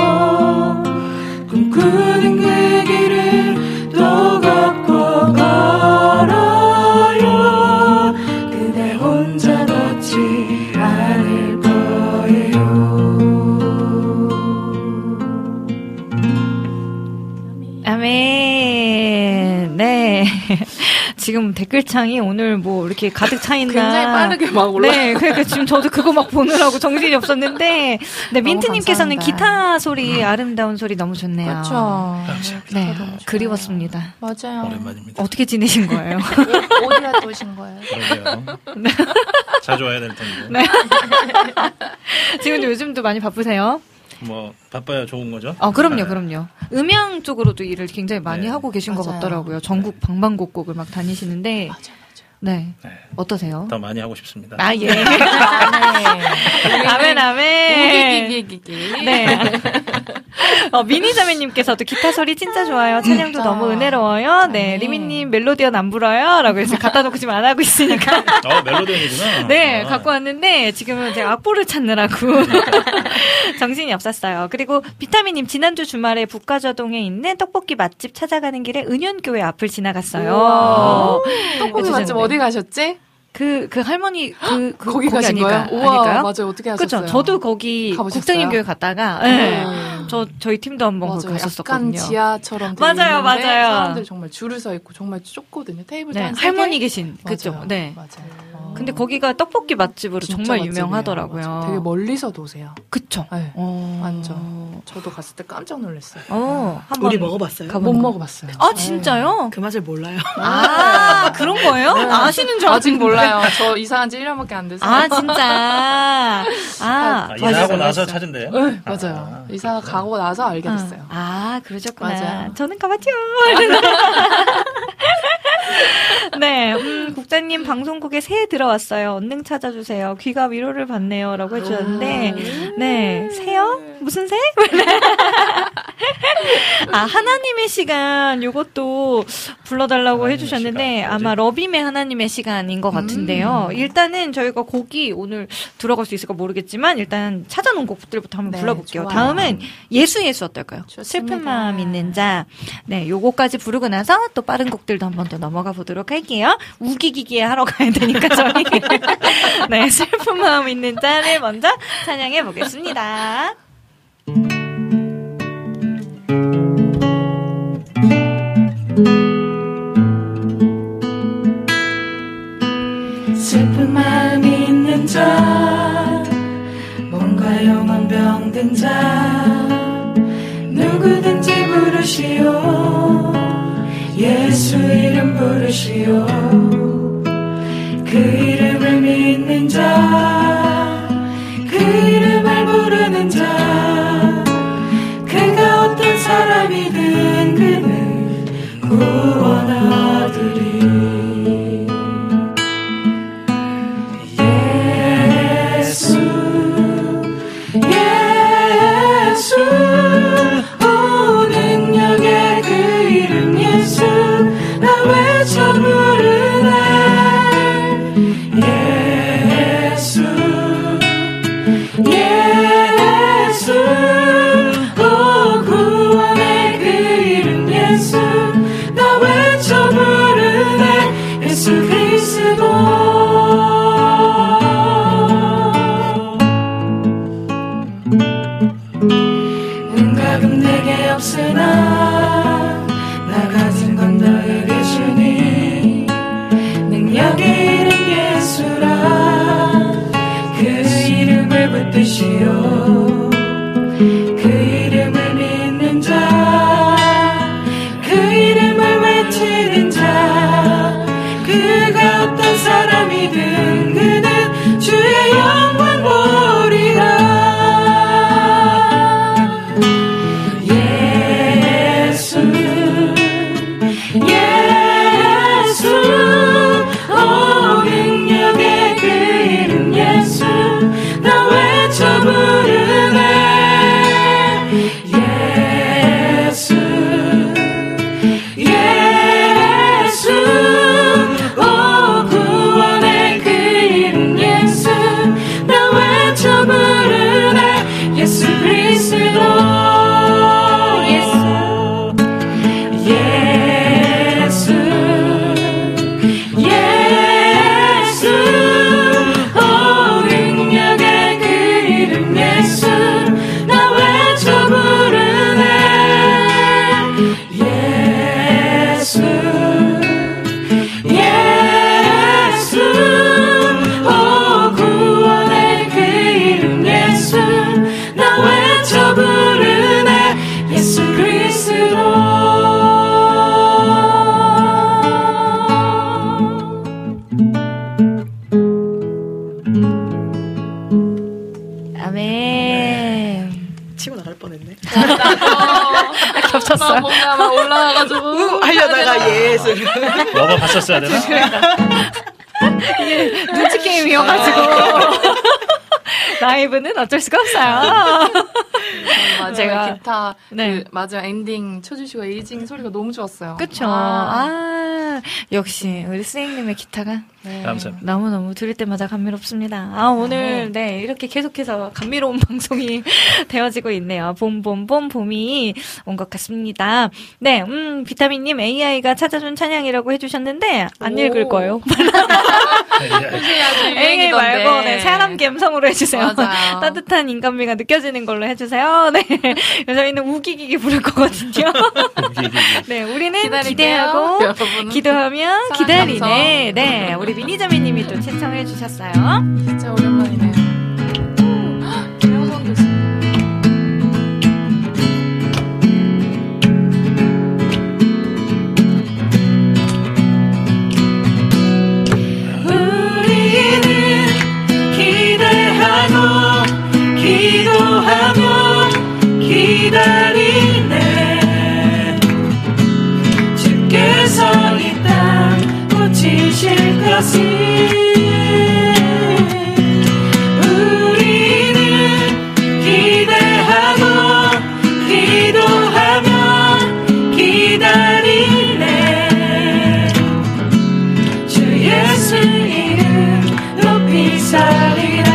꿈꾸는 그 길을 또 걷고 걸어요. 그대 혼자 걷지 않을 거예요. 아멘. 네. 지금 댓글창이 오늘 뭐 이렇게 가득 차 있나. 굉장히 빠르게 막 올라. 네, 그러니까 지금 저도 그거 막 보느라고 정신이 없었는데, 네, 민트님께서는 기타 소리, 음. 아름다운 소리 너무 좋네요. 그렇죠. 네, 그리웠습니다. 맞아요. 오랜만입니다. 어떻게 지내신 거예요? 어디 갔다 오신 거예요? 그러게요. 네. 자주 와야 될 텐데. 네. 지금 요즘도 많이 바쁘세요? 뭐 바빠야 좋은 거죠? 아, 그럼요, 네. 그럼요. 음향 쪽으로도 일을 굉장히 많이 네. 하고 계신 맞아요. 것 같더라고요. 전국 방방곡곡을 막 다니시는데. 맞아요, 맞아요. 네. 네. 어떠세요? 더 많이 하고 싶습니다. 아, 예. 아멘, 아멘. 오기기기기. 네. 어, 미니자매님께서도 기타 소리 진짜 좋아요. 찬양도 진짜. 너무 은혜로워요. 네. 리미님 멜로디언 안 불어요? 라고 해서 갖다 놓고 지금 안 하고 있으니까. 어, 멜로디언이구나. 네. 아. 갖고 왔는데 지금은 제가 악보를 찾느라고 정신이 없었어요. 그리고 비타민님 지난주 주말에 북가저동에 있는 떡볶이 맛집 찾아가는 길에 은현교회 앞을 지나갔어요. 떡볶이 맛집 어디 가셨지? 그, 그 할머니, 그, 그 거기, 거기 가신 아닐까? 거예요? 우와, 아닐까요? 맞아요. 어떻게 하셨어요? 그쵸. 저도 거기 국장님교회 갔다가, 네. 저, 저희 팀도 한번 거기 갔었거든요. 약간 지하처럼 되어 맞아요, 있는데 맞아요. 사람들이 정말 줄을 서 있고 정말 좁거든요. 테이블 네, 한 할머니 계신, 그쵸. 맞아요. 네. 맞아요. 근데 거기가 떡볶이 맛집으로 정말 맛집이에요. 유명하더라고요. 맞아요. 되게 멀리서도 오세요. 그쵸. 네. 어... 완전. 저도 갔을 때 깜짝 놀랐어요. 어, 한번 우리 먹어봤어요? 못 먹어봤어요. 아, 진짜요? 그 맛을 몰라요. 아, 그런 거예요? 네. 아시는 줄 아직 몰라요. 저 이사한 지 일 년밖에 안 돼서. 아, 진짜. 아, 아 이사하고 나서 찾은데요? 네, 맞아요. 아, 이사 가고 나서 알게 됐어요. 어. 아, 그러셨구나. 맞아요. 저는 가봤죠. 네, 음, 국장님 방송국에 새해 들어왔어요. 언능 찾아주세요. 귀가 위로를 받네요. 라고 해주셨는데, 네, 새요? 무슨 새? 아, 하나님의 시간, 요것도 불러달라고 해주셨는데, 시간, 아마 러빔의 하나님의 시간인 것 같은데요. 음. 일단은 저희가 곡이 오늘 들어갈 수 있을까 모르겠지만, 일단 찾아놓은 곡들부터 한번 네, 불러볼게요. 좋아요. 다음은 예수 예수 어떨까요? 좋습니다. 슬픈 마음 있는 자. 네, 요거까지 부르고 나서 또 빠른 곡들도 한번 더 넘어가 보도록 할게요. 우기기기에 하러 가야 되니까 저희. 네, 슬픈 마음 있는 자를 먼저 찬양해 보겠습니다. 슬픈 마음 있는 자, 몸과 영혼 병든 자, 누구든지 부르시오. 예수 이름 부르시오. 그 이름을 믿는 자, 그 이름을 부르는 자, 그가 어떤 사람이든 그는 구원 얻으리. 예수 예수 오 능력의 그 이름 예수 나 외쳐 부르네. 예수 예수 오 구원의 그 이름 예수 나 외쳐 부르네. 예수 그리스도 은가금 내게 없으나 나 가진 건 너에게 주니 능력의 이름 예수라. 아, 뭔가 막 올라와가지고 우 하려다가 예술. 러버 봤었어야 되나? 이게 눈치 게임이어가지고 라이브는 어쩔 수가 없어요. 맞아요. 제가 기타 네. 그 마지막 엔딩 쳐주시고 에이징 소리가 너무 좋았어요. 그쵸. 아, 아 역시 우리 스행님의 기타가 네. 감사합니다. 너무너무 들을 때마다 감미롭습니다. 아, 오늘 네 이렇게 계속해서 감미로운 방송이 되어지고 있네요. 봄봄봄 봄이 온 것 같습니다. 네, 음 비타민님 에이아이가 찾아준 찬양이라고 해주셨는데 안 오. 읽을 거예요. 에이아이 말고 네, 사람 감성으로 해주세요. 맞아요. 따뜻한 인간미가 느껴지는 걸로 해주세요. 네, 저희는 우기기기 부를 거거든요. 네, 우리는 기다릴게요. 기대하고 여러분은 기도하며 기다리네. 네, 우리 미니자매님이 또 신청해 주셨어요. 진짜 오랜만이네요. 김영선 교수님. 기도하며 기다리네. 주께서 이 땅 고치실 것을 우리는 기대하고 기도하며 기다리네. 주 예수 이름 높이 살리라.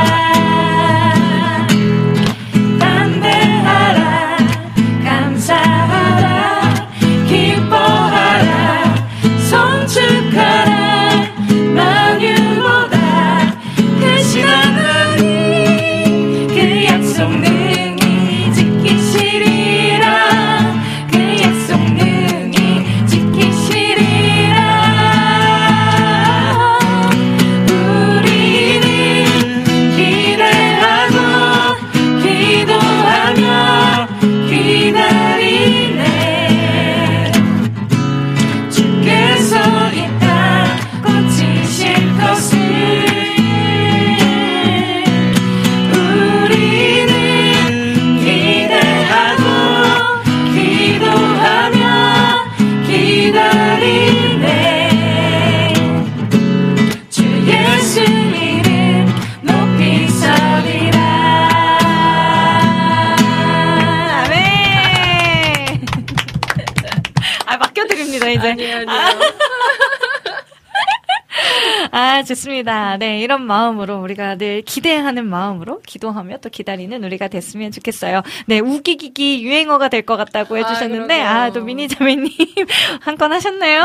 이제. 아니요, 아니요. 아, 좋습니다. 네, 이런 마음으로 우리가 늘 기대하는 마음으로 기도하며 또 기다리는 우리가 됐으면 좋겠어요. 네, 우기기기 유행어가 될 것 같다고 해주셨는데, 아, 아 또 미니자매님 한 건 하셨네요.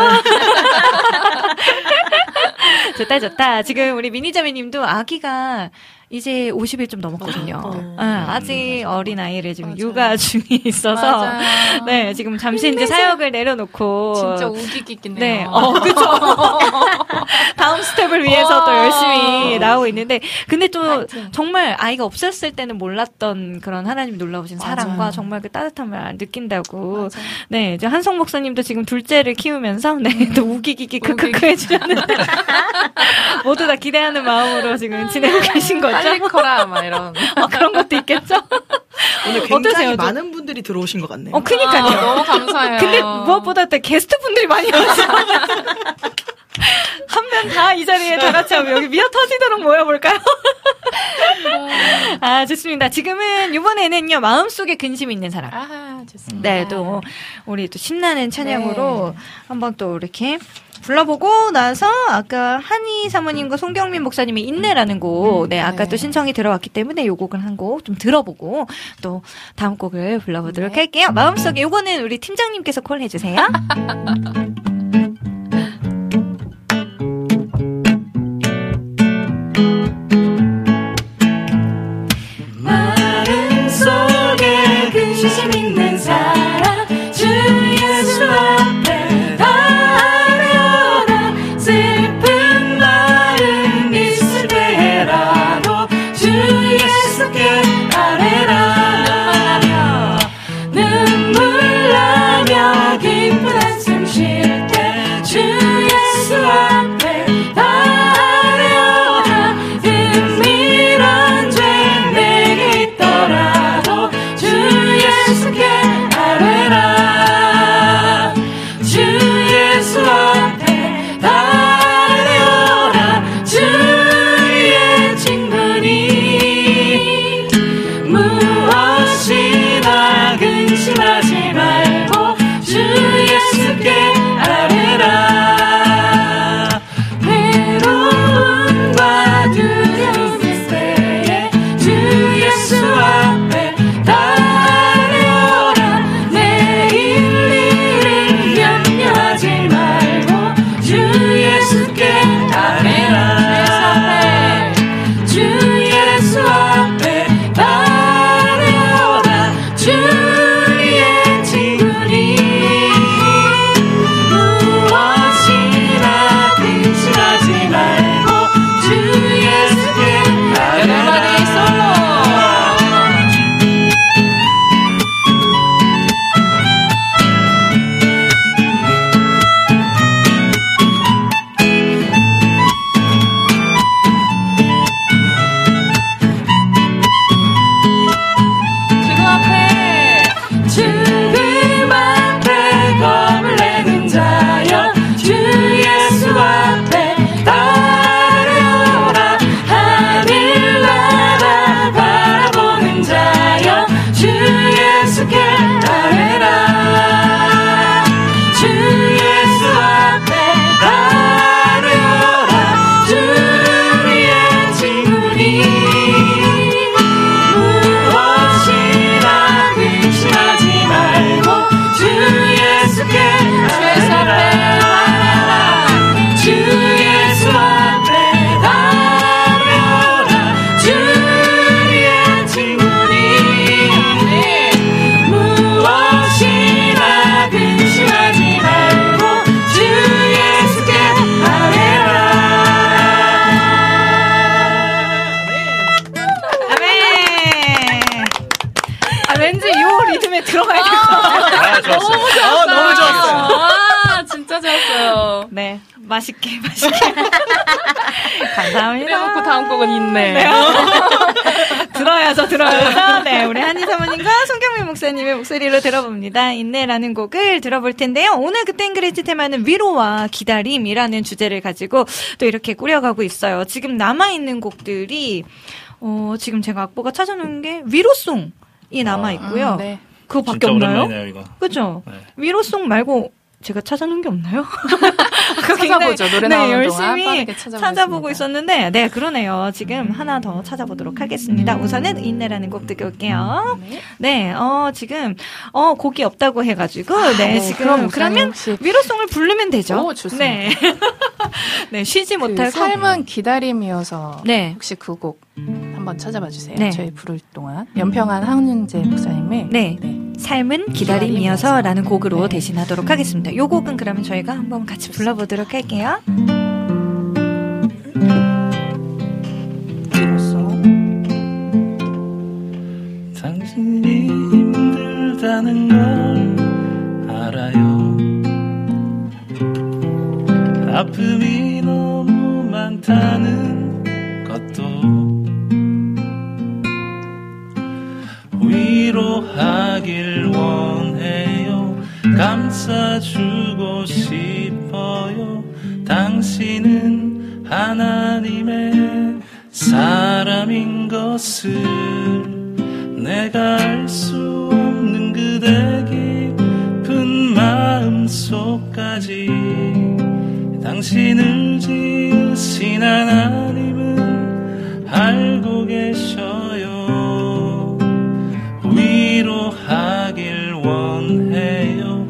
좋다, 좋다. 지금 우리 미니자매님도 아기가 이제 오십 일 좀 넘었거든요. 어, 어. 아, 아직 음, 어린 아이를 지금 맞아요. 육아 중에 있어서 맞아요. 네 지금 잠시 이제 사역을 내려놓고 진짜 우기기기네요. 네, 어 그렇죠. 다음 스텝을 위해서 어. 또 열심히 나오고 있는데 근데 또 하여튼. 정말 아이가 없었을 때는 몰랐던 그런 하나님 놀라우신 맞아요. 사랑과 정말 그 따뜻함을 느낀다고. 맞아요. 네, 이제 한성 목사님도 지금 둘째를 키우면서 네 또 우기기기 크크크 해주셨는데 모두 다 기대하는 마음으로 지금 지내고 계신 거죠. 빨리 커라, 막 이런. 어, 그런 것도 있겠죠? 오늘 굉장히 어떠세요? 많은 분들이 들어오신 것 같네요. 어, 그니까요. 아, 너무 감사해요. 근데 무엇보다 게스트 분들이 많이 오셨어요. 한 명 다 이 자리에 다 같이 하면 여기 미어 터지도록 모여볼까요? 아, 좋습니다. 지금은, 이번에는요, 마음속에 근심이 있는 사람. 아, 좋습니다. 네, 또, 우리 또 신나는 찬양으로 네. 한번 또 이렇게 불러보고 나서 아까 한희 사모님과 송경민 목사님이 인내라는 곡, 네, 아까 네. 또 신청이 들어왔기 때문에 요 곡을 한 곡 좀 들어보고 또 다음 곡을 불러보도록 네. 할게요. 마음속에 요거는 우리 팀장님께서 콜 해주세요. 마음 속에 근심 있는 사람 주 예수 앞에 달려라. 슬픈 마음 있을 때라도 주 예수께 아뢰라. 눈물 나며 기쁜 한숨 쉴 때 좋아요. 네. 맛있게, 맛있게. 감사합니다. 이래놓고 다음 곡은 있네. 네. 들어야죠, 들어야죠. 네, 우리 한희 사모님과 송경민 목사님의 목소리로 들어봅니다. 인내라는 곡을 들어볼 텐데요. 오늘 그때 잉그리지 테마는 위로와 기다림이라는 주제를 가지고 또 이렇게 꾸려가고 있어요. 지금 남아있는 곡들이, 어, 지금 제가 악보가 찾아놓은 게 위로송이 남아있고요. 음, 네. 그거밖에 없나요? 이거. 그죠? 네. 위로송 말고 제가 찾아놓은 게 없나요? 찾아보죠. 노래 네, 나오는 열심히 동안 찾아보고 있었는데, 네, 그러네요. 지금 하나 더 찾아보도록 하겠습니다. 우선은 인내라는 곡 듣고 올게요. 네, 네 어, 지금, 어, 곡이 없다고 해가지고, 아, 네, 네, 지금, 그럼 그러면 혹시... 위로송을 부르면 되죠. 오, 좋습니다. 네. 네, 쉬지 그 못하고. 삶은 기다림이어서, 네. 혹시 그 곡 한번 찾아봐 주세요. 네. 저희 부를 동안. 연평한 황윤재 목사님의. 네. 네. 삶은 기다림이어서 라는 곡으로 네. 대신하도록 하겠습니다. 이 곡은 그러면 저희가 한번 같이 불러보도록 할게요. 당신이 힘들다는 걸 알아요. 아픔이 너무 많다는 것도 위로하길 원해요. 감싸주고 싶어요. 당신은 하나님의 사람인 것을 내가 알 수 없는 그대 깊은 마음속까지 당신을 지으신 하나님은 알고 계셔요. 위로하길 원해요.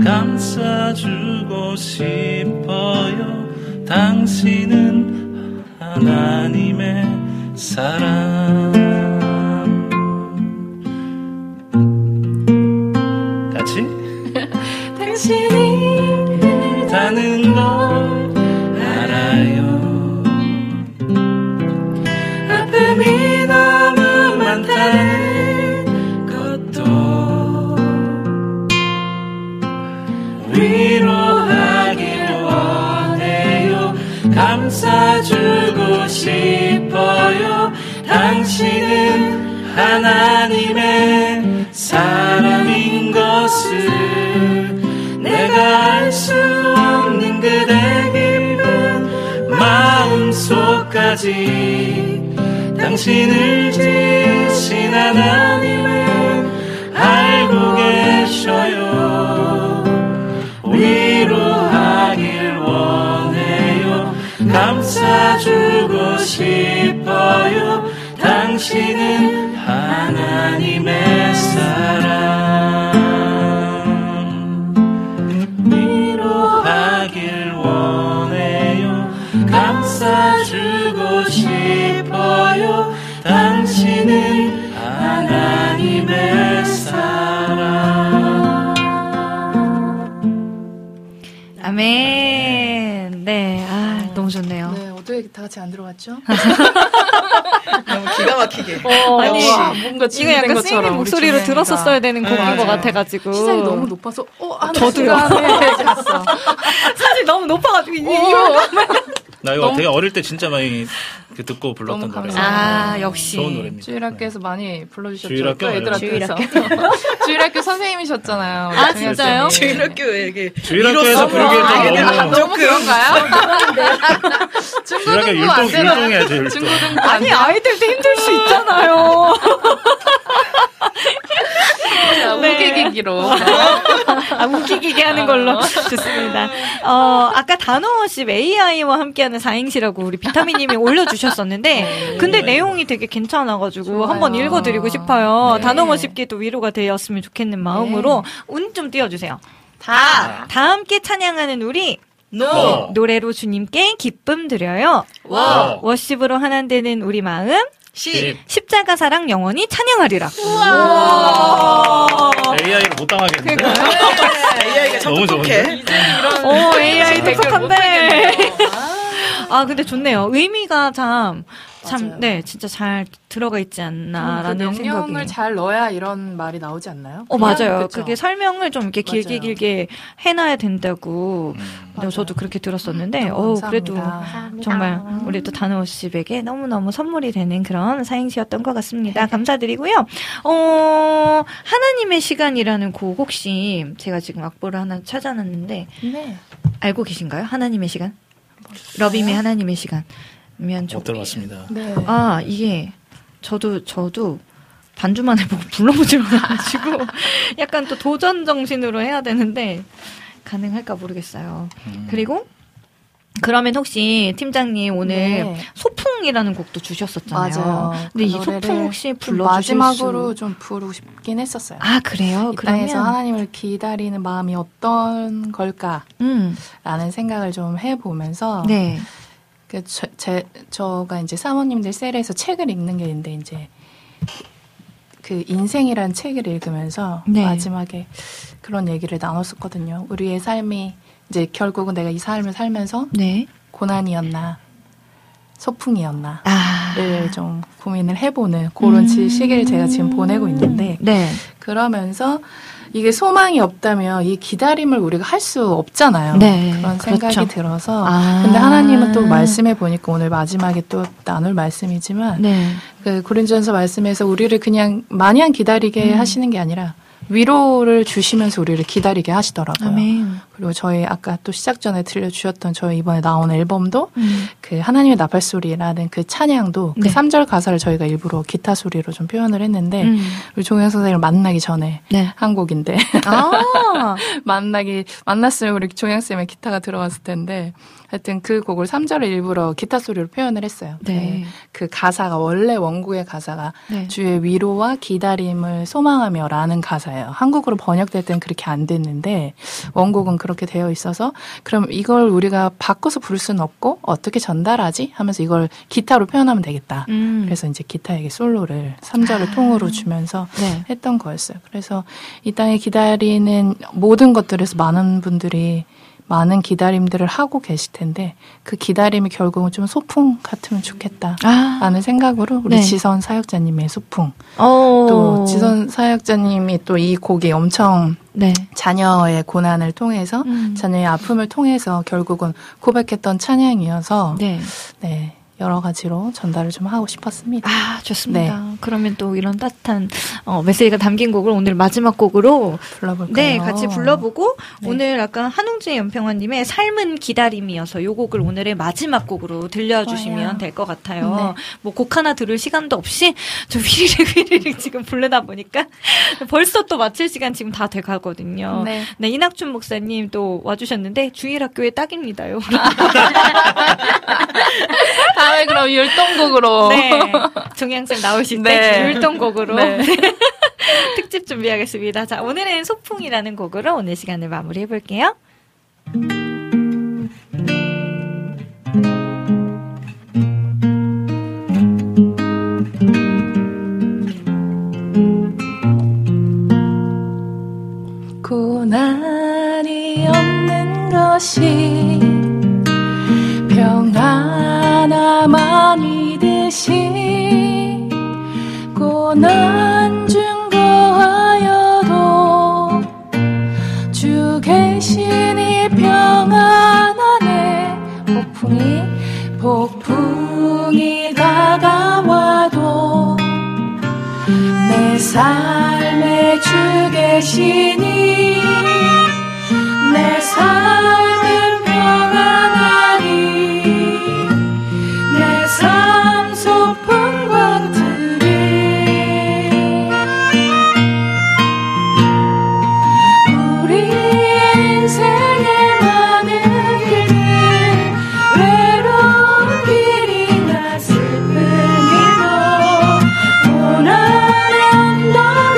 감싸주고 싶어요. 당신은 하나님의 사람. 같이? 당신이 다는 걸 알아요. 아픔이 너무 많다는 위로하길 원해요. 감싸주고 싶어요. 당신은 하나님의 사람인 것을 내가 알 수 없는 그대 깊은 마음속까지 당신을 지으신 하나님은 알고 계셔요. 위로하길 원해요. 감싸주고 싶어요. 당신은 하나님의 사람. 위로하길 원해요. 감싸주고 싶어요. 당신은 하나님의 사람. 아멘. 네, 아, 너무 좋네요. 네, 어떻게 다 같이 안 들어갔죠? 너무 기가 막히게. 어, 아니, 와, 뭔가 이거 약간 스님 목소리로 들었었어야 되는 곡인 네, 것 같아가지고. 시작이 너무 높아서, 어, 한 저도요. 갔어. 사실 너무 높아가지고, 이거. 나 이거 너무... 되게 어릴 때 진짜 많이 듣고 불렀던 노래. 아, 역시. 좋은 노래입니다. 주일학교에서 네. 많이 불러주셨죠. 주일학교 애들한테서. 주일학교 선생님이셨잖아요. 아, 진짜요? 주일학교에 주일학교에서 부르기에도 너무 그런가요? 중고등부 안 되나요? 중고등부 아니, 아이들도 힘들 수 있잖아요. 웃기기기로. 아, 웃기기기 하는 걸로. 좋습니다. 어, 아까 단호십 에이아이와 함께하는 사행시라고 우리 비타민님이 올려주셨었는데, 근데 내용이 되게 괜찮아가지고 좋아요. 한번 읽어드리고 싶어요. 네. 단호십기도 위로가 되었으면 좋겠는 마음으로 네. 운 좀 띄워주세요. 다. 다 함께 찬양하는 우리. 노. 노래로 주님께 기쁨 드려요. 와. 워십으로 하나 되는 우리 마음. 십. 십자가 사랑 영원히 찬양하리라. 우와. 에이아이를 못 당하겠는데. 네, 에이아이가 참 너무 똑똑해. 오, 에이아이 똑똑한데. 아, 근데 좋네요. 의미가 참, 참, 맞아요. 네, 진짜 잘 들어가 있지 않나라는 그 생각이. 명령을 잘 넣어야 이런 말이 나오지 않나요? 어, 맞아요. 그쵸? 그게 설명을 좀 이렇게 길게 맞아요. 길게 해놔야 된다고. 음, 저도 그렇게 들었었는데, 어, 그래도 감사합니다. 정말 우리 또 다나오십에게 너무너무 선물이 되는 그런 사행시였던 것 같습니다. 네. 감사드리고요. 어, 하나님의 시간이라는 곡 혹시 제가 지금 악보를 하나 찾아놨는데, 네. 알고 계신가요? 하나님의 시간? 러빔의 하나님의 시간. 면 못 들어봤습니다. 네. 아, 이게 저도 저도 반주만 해보고 불러보질 않아가지고 약간 또 도전 정신으로 해야 되는데 가능할까 모르겠어요. 음. 그리고 그러면 혹시 팀장님 오늘 네. 소풍이라는 곡도 주셨었잖아요. 맞아요. 근데 그 이 소풍 혹시 불러주실 마지막으로 수... 좀 부르고 싶긴 했었어요. 아, 그래요? 이 그러면 땅에서 하나님을 기다리는 마음이 어떤 걸까? 음. 라는 생각을 좀 해보면서 네. 그 저, 제, 저가 이제 사모님들 셀에서 책을 읽는 게 있는데 이제 그 인생이라는 책을 읽으면서 네. 마지막에 그런 얘기를 나눴었거든요. 우리의 삶이 이제 결국은 내가 이 삶을 살면서 네. 고난이었나 소풍이었나를 아. 좀 고민을 해보는 그런 음. 시기를 제가 지금 보내고 있는데 네. 그러면서 이게 소망이 없다면 이 기다림을 우리가 할 수 없잖아요. 네, 그런 생각이 그렇죠. 들어서. 아. 근데 하나님은 또 말씀해 보니까 오늘 마지막에 또 나눌 말씀이지만 네. 그 고린전서 말씀에서 우리를 그냥 마냥 기다리게 음. 하시는 게 아니라 위로를 주시면서 우리를 기다리게 하시더라고요. 아멘. 그리고 저희 아까 또 시작 전에 들려주셨던 저희 이번에 나온 앨범도 음. 그 하나님의 나팔소리라는 그 찬양도 네. 그 삼 절 가사를 저희가 일부러 기타 소리로 좀 표현을 했는데 음. 우리 종영 선생님을 만나기 전에 네. 한 곡인데 아. 만나기 만났으면 우리 종영 쌤의 기타가 들어갔을 텐데 하여튼 그 곡을 삼 절을 일부러 기타 소리로 표현을 했어요. 네. 네. 그 가사가 원래 원곡의 가사가 네. 주의 위로와 기다림을 소망하며라는 가사예요. 한국어로 번역될 때는 그렇게 안 됐는데 원곡은 그렇게 되어 있어서 그럼 이걸 우리가 바꿔서 부를 수는 없고 어떻게 전달하지? 하면서 이걸 기타로 표현하면 되겠다. 음. 그래서 이제 기타에게 솔로를 삼 절을 아. 통으로 주면서 네. 했던 거였어요. 그래서 이 땅에 기다리는 모든 것들에서 많은 분들이 많은 기다림들을 하고 계실 텐데 그 기다림이 결국은 좀 소풍 같으면 좋겠다 아. 라는 생각으로 우리 네. 지선 사역자님의 소풍 오. 또 지선 사역자님이 또 이 곡이 엄청 네. 자녀의 고난을 통해서 음. 자녀의 아픔을 통해서 결국은 고백했던 찬양이어서 네. 네. 여러 가지로 전달을 좀 하고 싶었습니다. 아, 좋습니다. 네. 그러면 또 이런 따뜻한 어, 메시지가 담긴 곡을 오늘 마지막 곡으로 불러볼까요? 네, 같이 불러보고 네. 오늘 아까 한웅재 연평원님의 삶은 기다림이어서 이 곡을 오늘의 마지막 곡으로 들려주시면 될 것 같아요. 네. 뭐 곡 하나 들을 시간도 없이 저 휘리릭 휘리릭 지금 부르다 보니까 벌써 또 마칠 시간 지금 다 돼가거든요. 네. 네, 이낙준 목사님 또 와주셨는데 주일학교의 딱입니다요. 다음에 그럼 율동곡으로. 네. 종양쌤 나오실 때 네. 율동곡으로. 네. 특집 준비하겠습니다. 자, 오늘은 소풍이라는 곡으로 오늘 시간을 마무리해볼게요. 고난이 없는 것이 평안함아니듯이 고난 중 거하여도 주 계시니 평안 안에 폭풍이 폭풍이 다가와도 내 삶에 주 계시니 내 삶은 평안하니 내 삶 소풍 같으리 우리 인생의 많은 길들 외로운 길이나 슬픈 길도 고난의 언덕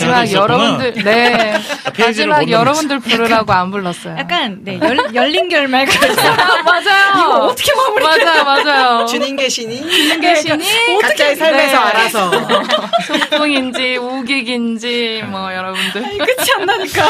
마지막 여러분들, 네. 마지막 여러분들 부르라고 안 불렀어요. 약간, 네, 열, 열린 결말 같은. 맞아요. 이거 어떻게 마무리 맞아요, 맞아요. 주님 계시니? 주님 계시니? 각자의 삶에서 네. 알아서. 소풍인지, 우기인지, 뭐, 여러분들. 아니, 끝이 안 나니까.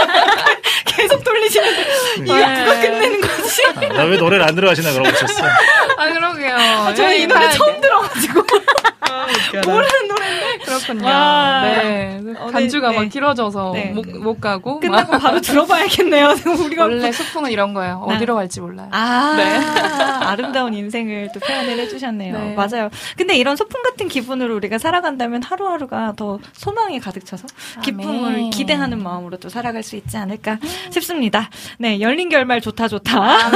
계속 돌리시는데, 이거 네. 누가 끝내는 거지? 아, 나 왜 노래를 안 들어가시나 그러고 있었어. 아, 그러게요. 아, 저는 이 노래 처음 들어가지고. 아, 모르는 노래인데. 그렇군요. 네. 간주가 네. 막 길어져서 네. 못, 못 가고. 끝나고 막. 바로 들어봐야겠네요. 우리가. 원래 소풍은 이런 거예요. 어디로 아. 갈지 몰라요. 아, 네. 아름다운 인생을 또 표현을 해주셨네요. 네. 맞아요. 근데 이런 소풍 같은 기분으로 우리가 살아간다면 하루하루가 더 소망이 가득 차서 기쁨을 아멘. 기대하는 마음으로 또 살아갈 수 있지 않을까 싶습니다. 네, 열린 결말 좋다 좋다. 아,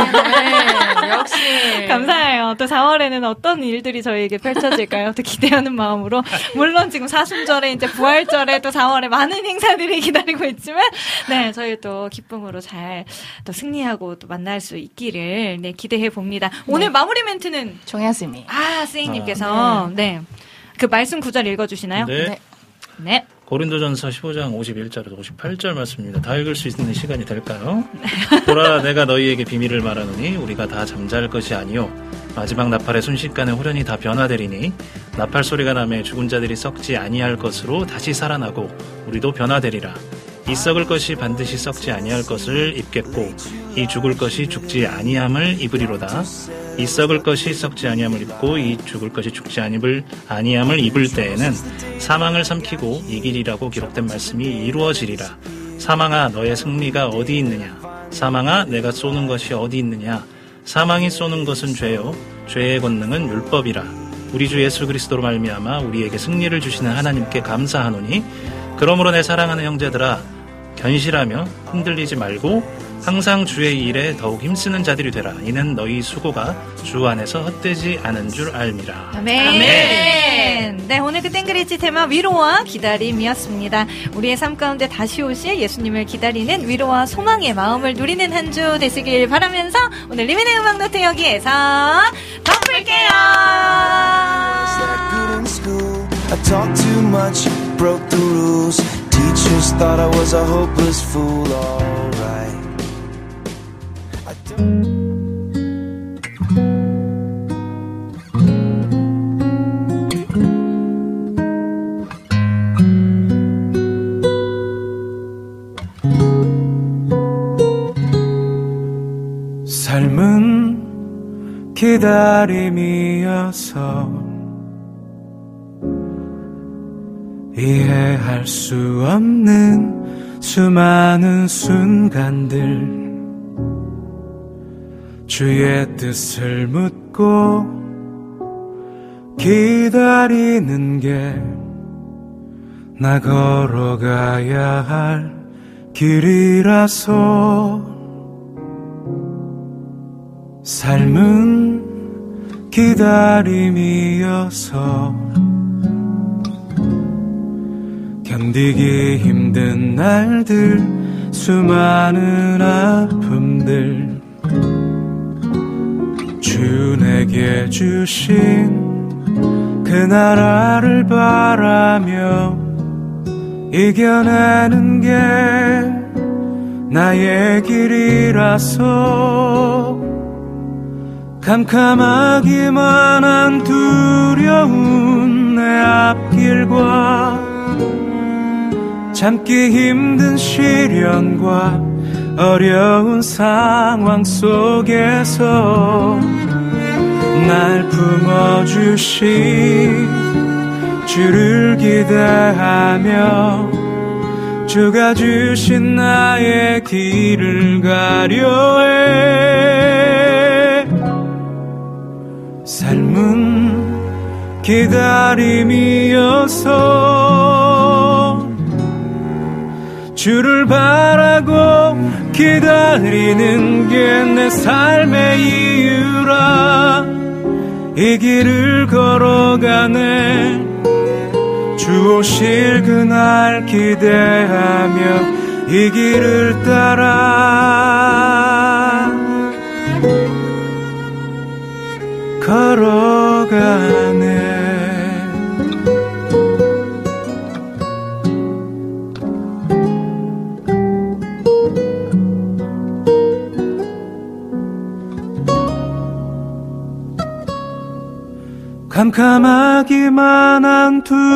네. 역시. 감사해요. 또 사월에는 어떤 일들이 저희에게 펼쳐질까요? 또 기대하는 마음으로. 물론 지금 사순절에 이제 부활절에 또 사월에 많은 행사들이 기다리고 있지만, 네, 저희 또 기쁨으로 잘 또 승리하고 또 만날 수 있기를 네, 기대해 봅니다. 오늘 네. 마무리 멘트는 정혜스님. 아, 스님께서 아, 네. 네. 그 말씀 구절 읽어주시나요? 네. 네. 네. 고린도전서 십오 장 오십일 절에서 오십팔 절 말씀입니다. 다 읽을 수 있는 시간이 될까요? 보라, 내가 너희에게 비밀을 말하노니 우리가 다 잠잘 것이 아니요 마지막 나팔의 순식간에 후련히 다 변화되리니 나팔 소리가 나매 죽은 자들이 썩지 아니할 것으로 다시 살아나고 우리도 변화되리라. 이 썩을 것이 반드시 썩지 아니할 것을 입겠고 이 죽을 것이 죽지 아니함을 입으리로다. 이 썩을 것이 썩지 아니함을 입고 이 죽을 것이 죽지 아니함을, 아니함을 입을 때에는 사망을 삼키고 이기리라고 기록된 말씀이 이루어지리라. 사망아, 너의 승리가 어디 있느냐? 사망아, 내가 쏘는 것이 어디 있느냐? 사망이 쏘는 것은 죄요 죄의 권능은 율법이라. 우리 주 예수 그리스도로 말미암아 우리에게 승리를 주시는 하나님께 감사하노니 그러므로 내 사랑하는 형제들아, 견실하며 흔들리지 말고 항상 주의 일에 더욱 힘쓰는 자들이 되라. 이는 너희 수고가 주 안에서 헛되지 않은 줄 알미라. 아멘. 아멘. 네, 오늘 그 땡그리치 테마 위로와 기다림이었습니다. 우리의 삶 가운데 다시 오실 예수님을 기다리는 위로와 소망의 마음을 누리는 한 주 되시길 바라면서 오늘 리민의 음악 노트 여기에서 덮을게요. I talk too much, broke the rules. Teachers thought I was a hopeless fool. Alright. I don't. 삶은 기다림이어서 이해할 수 없는 수많은 순간들 주의 뜻을 묻고 기다리는 게 나 걸어가야 할 길이라서 삶은 기다림이어서 견디기 힘든 날들 수많은 아픔들 주 내게 주신 그 나라를 바라며 이겨내는 게 나의 길이라서 캄캄하기만 한 두려운 내 앞길과 참기 힘든 시련과 어려운 상황 속에서 날 품어주신 주를 기대하며 주가 주신 나의 길을 가려해. 삶은 기다림이어서 주를 바라고 기다리는 게 내 삶의 이유라. 이 길을 걸어가네. 주 오실 그날 기대하며 이 길을 따라 걸어가네. 캄캄하기만 한 두